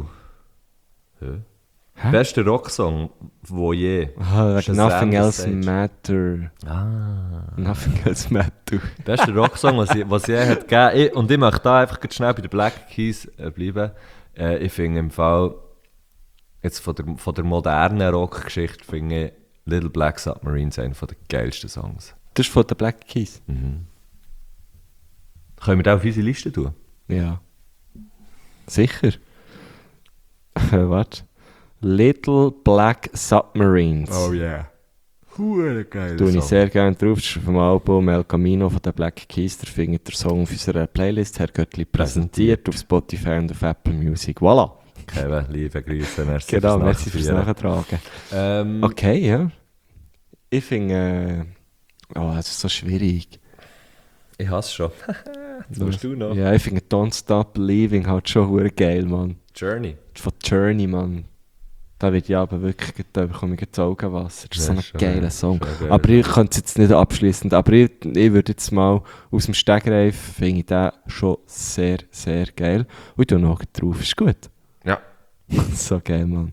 Hä? Bester Rocksong, wo je. Shazam Nothing the else Stage. matter. Nothing else matter. Bester Rocksong, was je hat gegeben. Und ich möchte da einfach ganz schnell bei den Black Keys bleiben. Ich finde im Fall, jetzt von der modernen Rockgeschichte, finde ich Little Black Submarines einen der geilsten Songs. Das ist von den Black Keys. Können wir den auf unsere Liste tun? Ja. Sicher. Warte. Little Black Submarines. yeah. Hure geil. Tue ich sehr gerne drauf. Das ist vom Album El Camino von den Black Keys. Da findet der Song auf unserer Playlist Herr Göttli präsentiert auf Spotify und auf Apple Music. Voilà. Kevin, liebe Grüße. Merci Genau, fürs merci fürs Nachtragen. Nachtragen. Okay, ja. Ich finde, es ist so schwierig. Ich hasse schon. Jetzt musst du noch. Ja, ich finde Don't Stop Believing halt schon hure geil, Mann. Journey. Von Journey, Mann. Da wird ja aber wirklich, da bekomme ich jetzt Augenwasser. Das ist Ja, so schon ein geiler geil, Song. schon geil. Aber ich könnte es jetzt nicht abschließend. Aber ich würde jetzt mal aus dem Stegreif, finde ich den schon sehr, sehr geil. Und ich tue noch drauf, ist gut. Ja. So geil, Mann.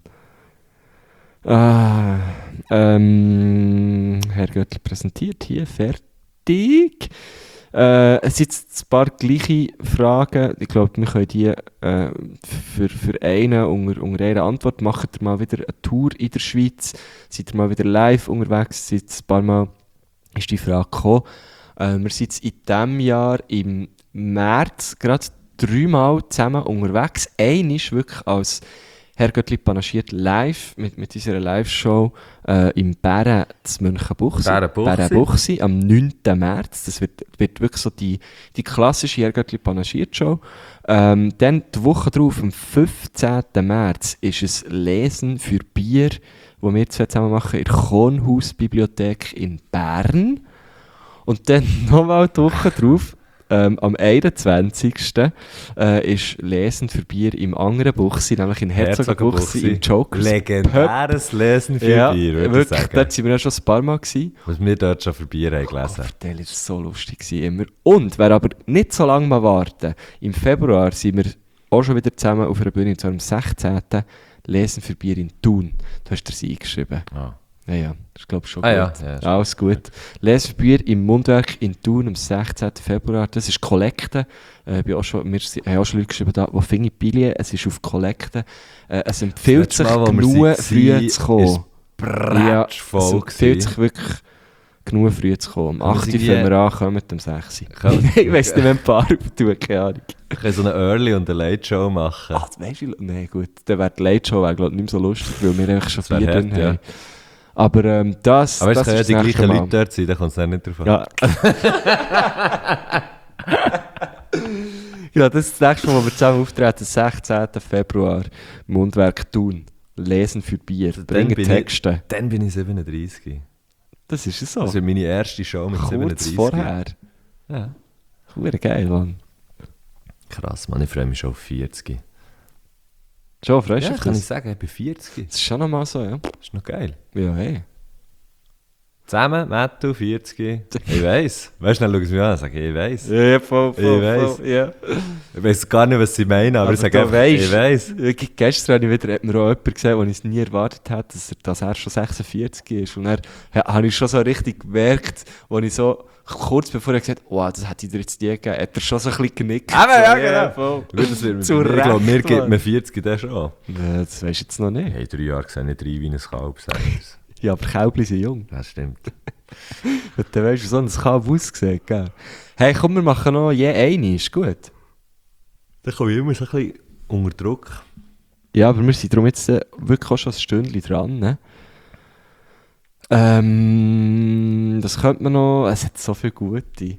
Herr Göttl präsentiert hier, fertig. Es sind jetzt ein paar gleiche Fragen. Ich glaube, wir können die für einen unter einer Antwort machen. Ihr mal wieder eine Tour in der Schweiz? Seid ihr mal wieder live unterwegs? Ein paar Mal ist die Frage gekommen. Wir sind jetzt in diesem Jahr im März gerade 3 Mal zusammen unterwegs. Einmal wirklich als Herr Göttli panaschiert live mit unserer Live-Show im Bären zu Münchenbuchsee. Bärenbuchsee am 9. März. Das wird wirklich so die klassische Herr Göttli panaschiert Show. Dann die Woche darauf, am 15. März, ist es Lesen für Bier, das wir zwei zusammen machen, in der Kornhausbibliothek in Bern. Und dann nochmal die Woche drauf, am 21. Ist Lesen für Bier im anderen Buchsee, nämlich in Herzogenbuchsee im Jokers Legendäres Lesen für ja, Bier, würde ich wirklich, sagen. dort sind wir ja schon ein paar Mal gewesen. Was wir dort schon für Bier haben gelesen. Der war so lustig immer. Und wer aber nicht so lange mal warten, im Februar sind wir auch schon wieder zusammen auf einer Bühne, und zwar am 16. Lesen für Bier in Thun. Du hast dir sie eingeschrieben. Ah. Ja, das ist glaube ich schon gut. Ja, alles gut. Lesen für Bier im Mundwerk in Thun am 16. Februar. Das ist Kollekte. Wir haben auch schon Leute geschrieben, wo finde ich Billy? Es ist auf Kollekte. Es empfiehlt sich genug früh zu kommen. Ja, es empfiehlt sich wirklich genug früh zu kommen. Am 8. fangen wir an, kommen am 6. Ich weiss nicht, wenn ein paar tun, keine Ahnung. Ich kann so eine Early- und eine Late-Show machen. Ach, weißt du, nein, gut. Dann wäre die Late-Show nicht mehr so lustig, weil wir eigentlich schon 4 drin haben. Aber das aber es können ja ist die das nächste gleichen Mal. Leute dort sein, da kommt es nicht drauf an. Ja. Ja, das ist das nächste Mal, wo wir zusammen auftreten, 16. Februar, Mundwerk Thun. Lesen für Bier, bringen Texte. Dann bin ich 37. Das ist es so. Das ist meine erste Show mit Kurz 37. vorher. Ja. Verdammt geil, Mann. Krass, Mann, ich freue mich schon auf 40. Schon, freust du Ja, dich? kann ich sagen, ich bin 40. Das ist schon nochmal so, ja. Ist noch geil. Ja, hey. Zusammen, Mattu, 40. Ich weiss. Weißt du, dann schauen sie mich an und sagen, ich weiss. Ja, voll, Ich weiss. ja. Ich weiss gar nicht, was sie meinen, aber ich sage einfach, ich weiss. Gestern habe ich wieder, hat mir auch jemand gesehen, der ich nie erwartet hätte, dass er schon 46 ist. Und dann habe ich schon so richtig gemerkt, wo ich so kurz bevor er gesagt hat, oh, das hätte ich dir jetzt nie gegeben, hat er schon so ein bisschen genickt. Aber ja, genau. Voll. Das wird Zu ich Recht, glaube, mir gibt Mann. mir 40 dann schon. Ja, das weisst du jetzt noch nicht. Hey, 3 Jahre gesehen, nicht rein wie ein Kalb, sagen wir's. Ja, aber Kälbli sind jung. Das stimmt. Und dann weisst du, so ein Kalb aussieht, gell? Hey, komm, wir machen noch je eine, ist gut. Dann komme ich immer so ein bisschen unter Druck. Ja, aber wir sind darum jetzt wirklich auch schon ein Stündchen dran, ne? Das könnte man noch... Es hat so viele gute.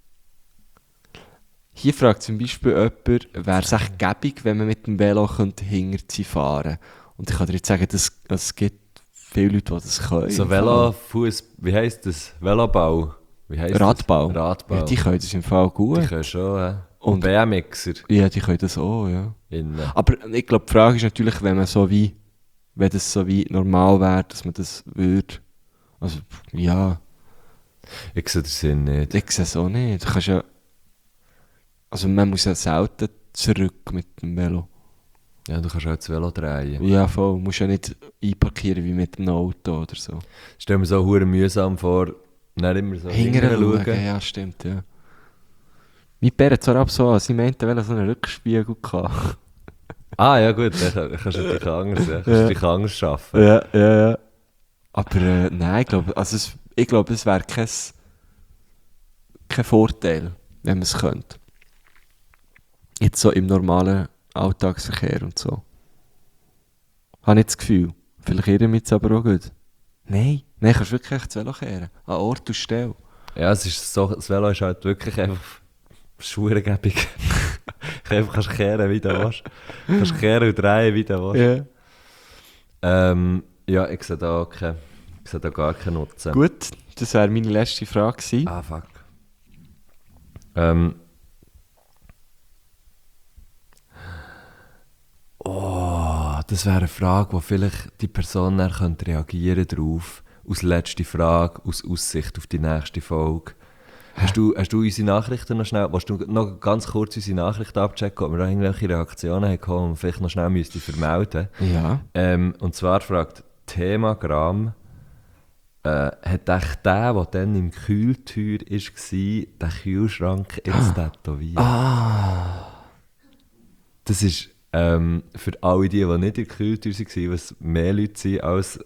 Hier fragt zum Beispiel jemand, wäre es echt gäbig, wenn man mit dem Velo hinterher fahren. Und ich kann dir jetzt sagen, es gibt viele Leute, die das können. So Velofuß, wie heisst das? Velobau? Wie heisst Radbau. Das? Radbau. Ja, die können das im Fall gut. Die können schon, Und- Und BMXer. Ja, die können das auch, ja. Innen. Aber ich glaube, die Frage ist natürlich, wenn das so wie normal wäre, dass man das würde. Also, ja, Ich sehe den Sinn nicht. ich sehe es auch nicht. Du kannst ja... Also man muss ja selten zurück mit dem Velo. Ja, du kannst auch das Velo drehen. Ja, voll. Du musst ja nicht einparkieren wie mit einem Auto oder so. Stell mir so hure mühsam vor, nicht immer so Hinterher hinterher schauen. Ja, stimmt, ja. Mein Bär hat zwar ab so an, sie meinte, er so einen Rückspiegel gehabt. Ah ja gut, dann kannst du dich anders, ja. Kannst du dich anders schaffen. Ja. Aber nein, ich glaube, es wäre kein Vorteil, wenn man es könnte. Jetzt so im normalen Alltagsverkehr und so. Habe ich das Gefühl. Vielleicht irre ich mich jetzt aber auch gut. Nein, kannst du wirklich echt das Velo kehren. An Ort und Stelle. Ja, es ist so, das Velo ist halt wirklich einfach schurengebig. Einfach kannst kehren, wie du willst. Kannst kehren und drehen, wie du willst. Ja. Ja, ich sehe da gar keinen Nutzen. Gut, das wäre meine letzte Frage gewesen. Ah, fuck. Das wäre eine Frage, wo vielleicht die Person dann reagieren könnte drauf. Als letzte Frage, aus Aussicht auf die nächste Folge. Hast du unsere Nachrichten noch schnell, willst du noch ganz kurz unsere Nachrichten abchecken, ob wir da irgendwelche Reaktionen haben, die wir vielleicht noch schnell vermelden müssten? Ja. Und zwar fragt Themagramm, hat echt der dann im Kühltür war, den Kühlschrank jetzt tätowiert? Das ist für alle die nicht in der Kühltür waren, was mehr Leute sind als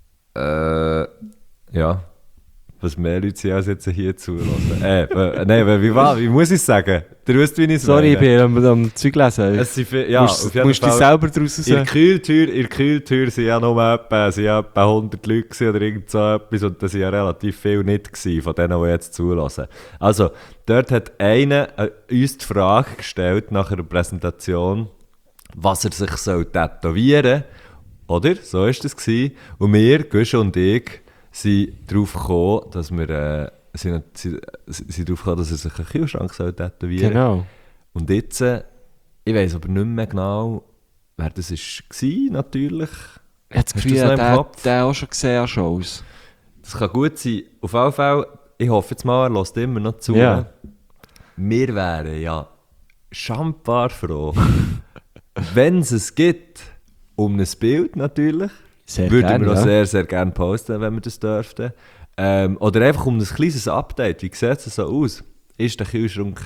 was mehr Leute sind, als jetzt hier zuhören. Nein, wie muss ich es sagen? Du weißt, wie ich es Sorry, ich meine. bin am Zeug lesen. Es sind ja, musst du dich selber daraus in der Kühltür sind ja nur etwa 100 Leute gewesen oder irgend so etwas und das waren ja relativ viele nicht gewesen, von denen, die jetzt zulassen. Also, dort hat einer uns die Frage gestellt nach einer Präsentation, was er sich tätowieren soll. Oder? So war das gewesen. Und wir, Gusch und ich, sind darauf gekommen, dass wir sind darauf gekommen, dass er sich einen Kühlschrank tätowieren soll. Genau. Und jetzt, ich weiss aber nicht mehr genau, wer das war, natürlich. Ich habe das Gefühl, Hast du das noch im der Kopf? der auch schon gesehen an Shows. Das kann gut sein. Auf jeden Fall, ich hoffe jetzt mal, er hört immer noch zu. Ja. Wir wären ja schambar froh, wenn es gibt, um ein Bild natürlich. Sehr Würden gerne, wir auch ja. sehr, sehr gerne posten, wenn wir das dürften. Oder einfach um ein kleines Update. Wie sieht es so aus? Ist der Kühlschrank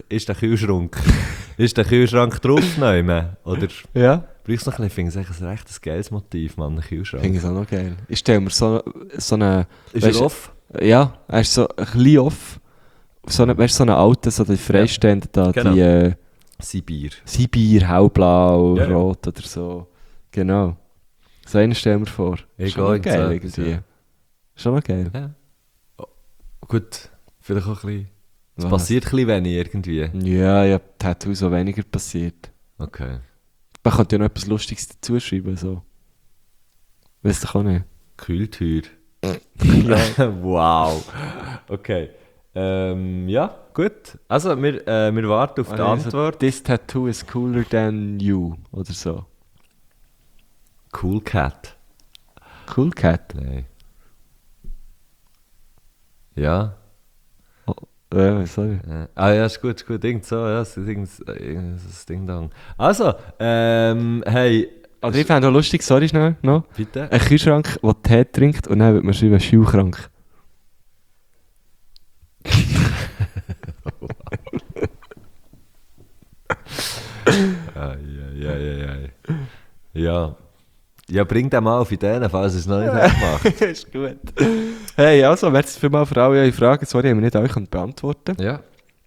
drauf? Oder Ja. brauchst du noch ein bisschen? Ich finde es eigentlich ein recht geiles Motiv, Mann, ein Kühlschrank. Ich finde es auch noch geil. Ich stelle mir so eine... Ist weisst er du- off? Ja, er ist so ein bisschen off. So eine alte, so die Freistehende da, Genau. die Sibir. Sibir, hellblau, Ja, ja. rot oder so. Genau. So einen stellen wir vor. Ich Schon noch gehe geil jetzt, irgendwie. ja. Schon noch geil. Ja. Oh, gut, vielleicht auch ein bisschen. Es Was? passiert ein bisschen wenig irgendwie. Ja, Tattoos so weniger passiert. Okay. Man könnte ja noch etwas Lustiges dazu schreiben, so. Weißt du auch nicht. Kühltür. Wow. Okay. Ja, gut. Also, wir warten auf die Antwort. This tattoo is cooler than you. Oder so. Cool Cat. Cool Cat. Nein. Ja. Sorry. Ja, ist gut. Irgend so, ja, das Ding-Dong. Also, hey. Oder ich fände auch lustig, sorry schnell noch. Bitte? Ein Kühlschrank, der Tee trinkt und dann wird man schreiben, Schulkrank. Ja. Ja, bring den mal auf Ideen, falls es noch nicht gemacht. Ist gut. Hey, also, merci vielmals für alle eure Fragen. Sorry, haben wir nicht euch beantworten. Ja.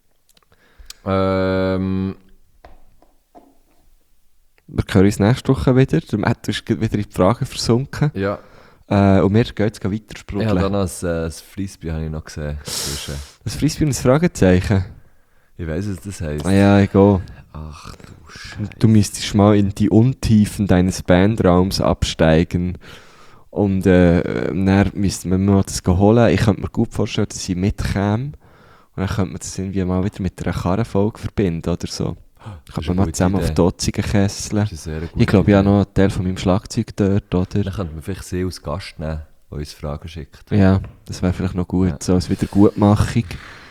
Wir hören uns nächste Woche wieder. Der Matt ist wieder in die Fragen versunken. Ja. Und wir gehen jetzt weiter Ich habe sprudeln. da noch ein Frisbee habe ich noch gesehen. Zwischen. Ein Frisbee und ein Fragezeichen. Ich weiss, was das heisst. Ah ja, ich gehe. Ach du Scheiße. Du müsstest mal in die Untiefen deines Bandraums absteigen. Und dann müssten wir mal das holen. Ich könnte mir gut vorstellen, dass ich mitkäme. Und dann könnte man das irgendwie mal wieder mit einer Karrenfolge verbinden oder so. Das Könnte ist man eine mal gute zusammen auf Idee. die Otzigen kesseln. Das ist eine sehr gute Ich glaube, ich habe Idee. noch einen Teil von meinem Schlagzeug dort, oder? Dann könnte man vielleicht sie als Gast nehmen, der uns Fragen schickt. Ja, das wäre vielleicht noch gut, Ja. so als Wiedergutmachung.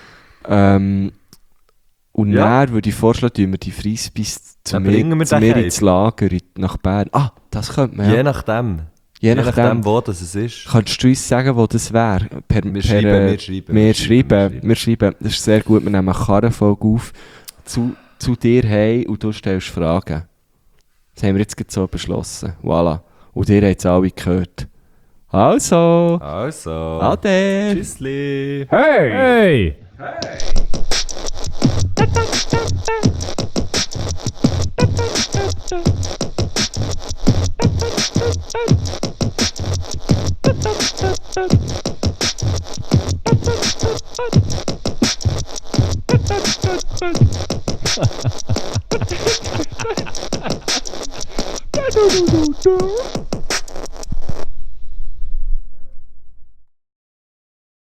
Und Ja. dann würde ich vorschlagen, tun wir die Frisbees zu Dann mir, bringen wir zu den mir heim. ins Lager nach Bern. Ah, das könnte man Je ja. nachdem. Je nachdem. wo das es ist. Könntest du uns sagen, wo das wäre? Wir schreiben. Wir schreiben. Das ist sehr gut, wir nehmen eine Karrenfolge auf zu dir heim und du stellst Fragen. Das haben wir jetzt gerade so beschlossen. Voilà. Und ihr habt es alle gehört. Also, Also. ade. Tschüssli. Hey! Ha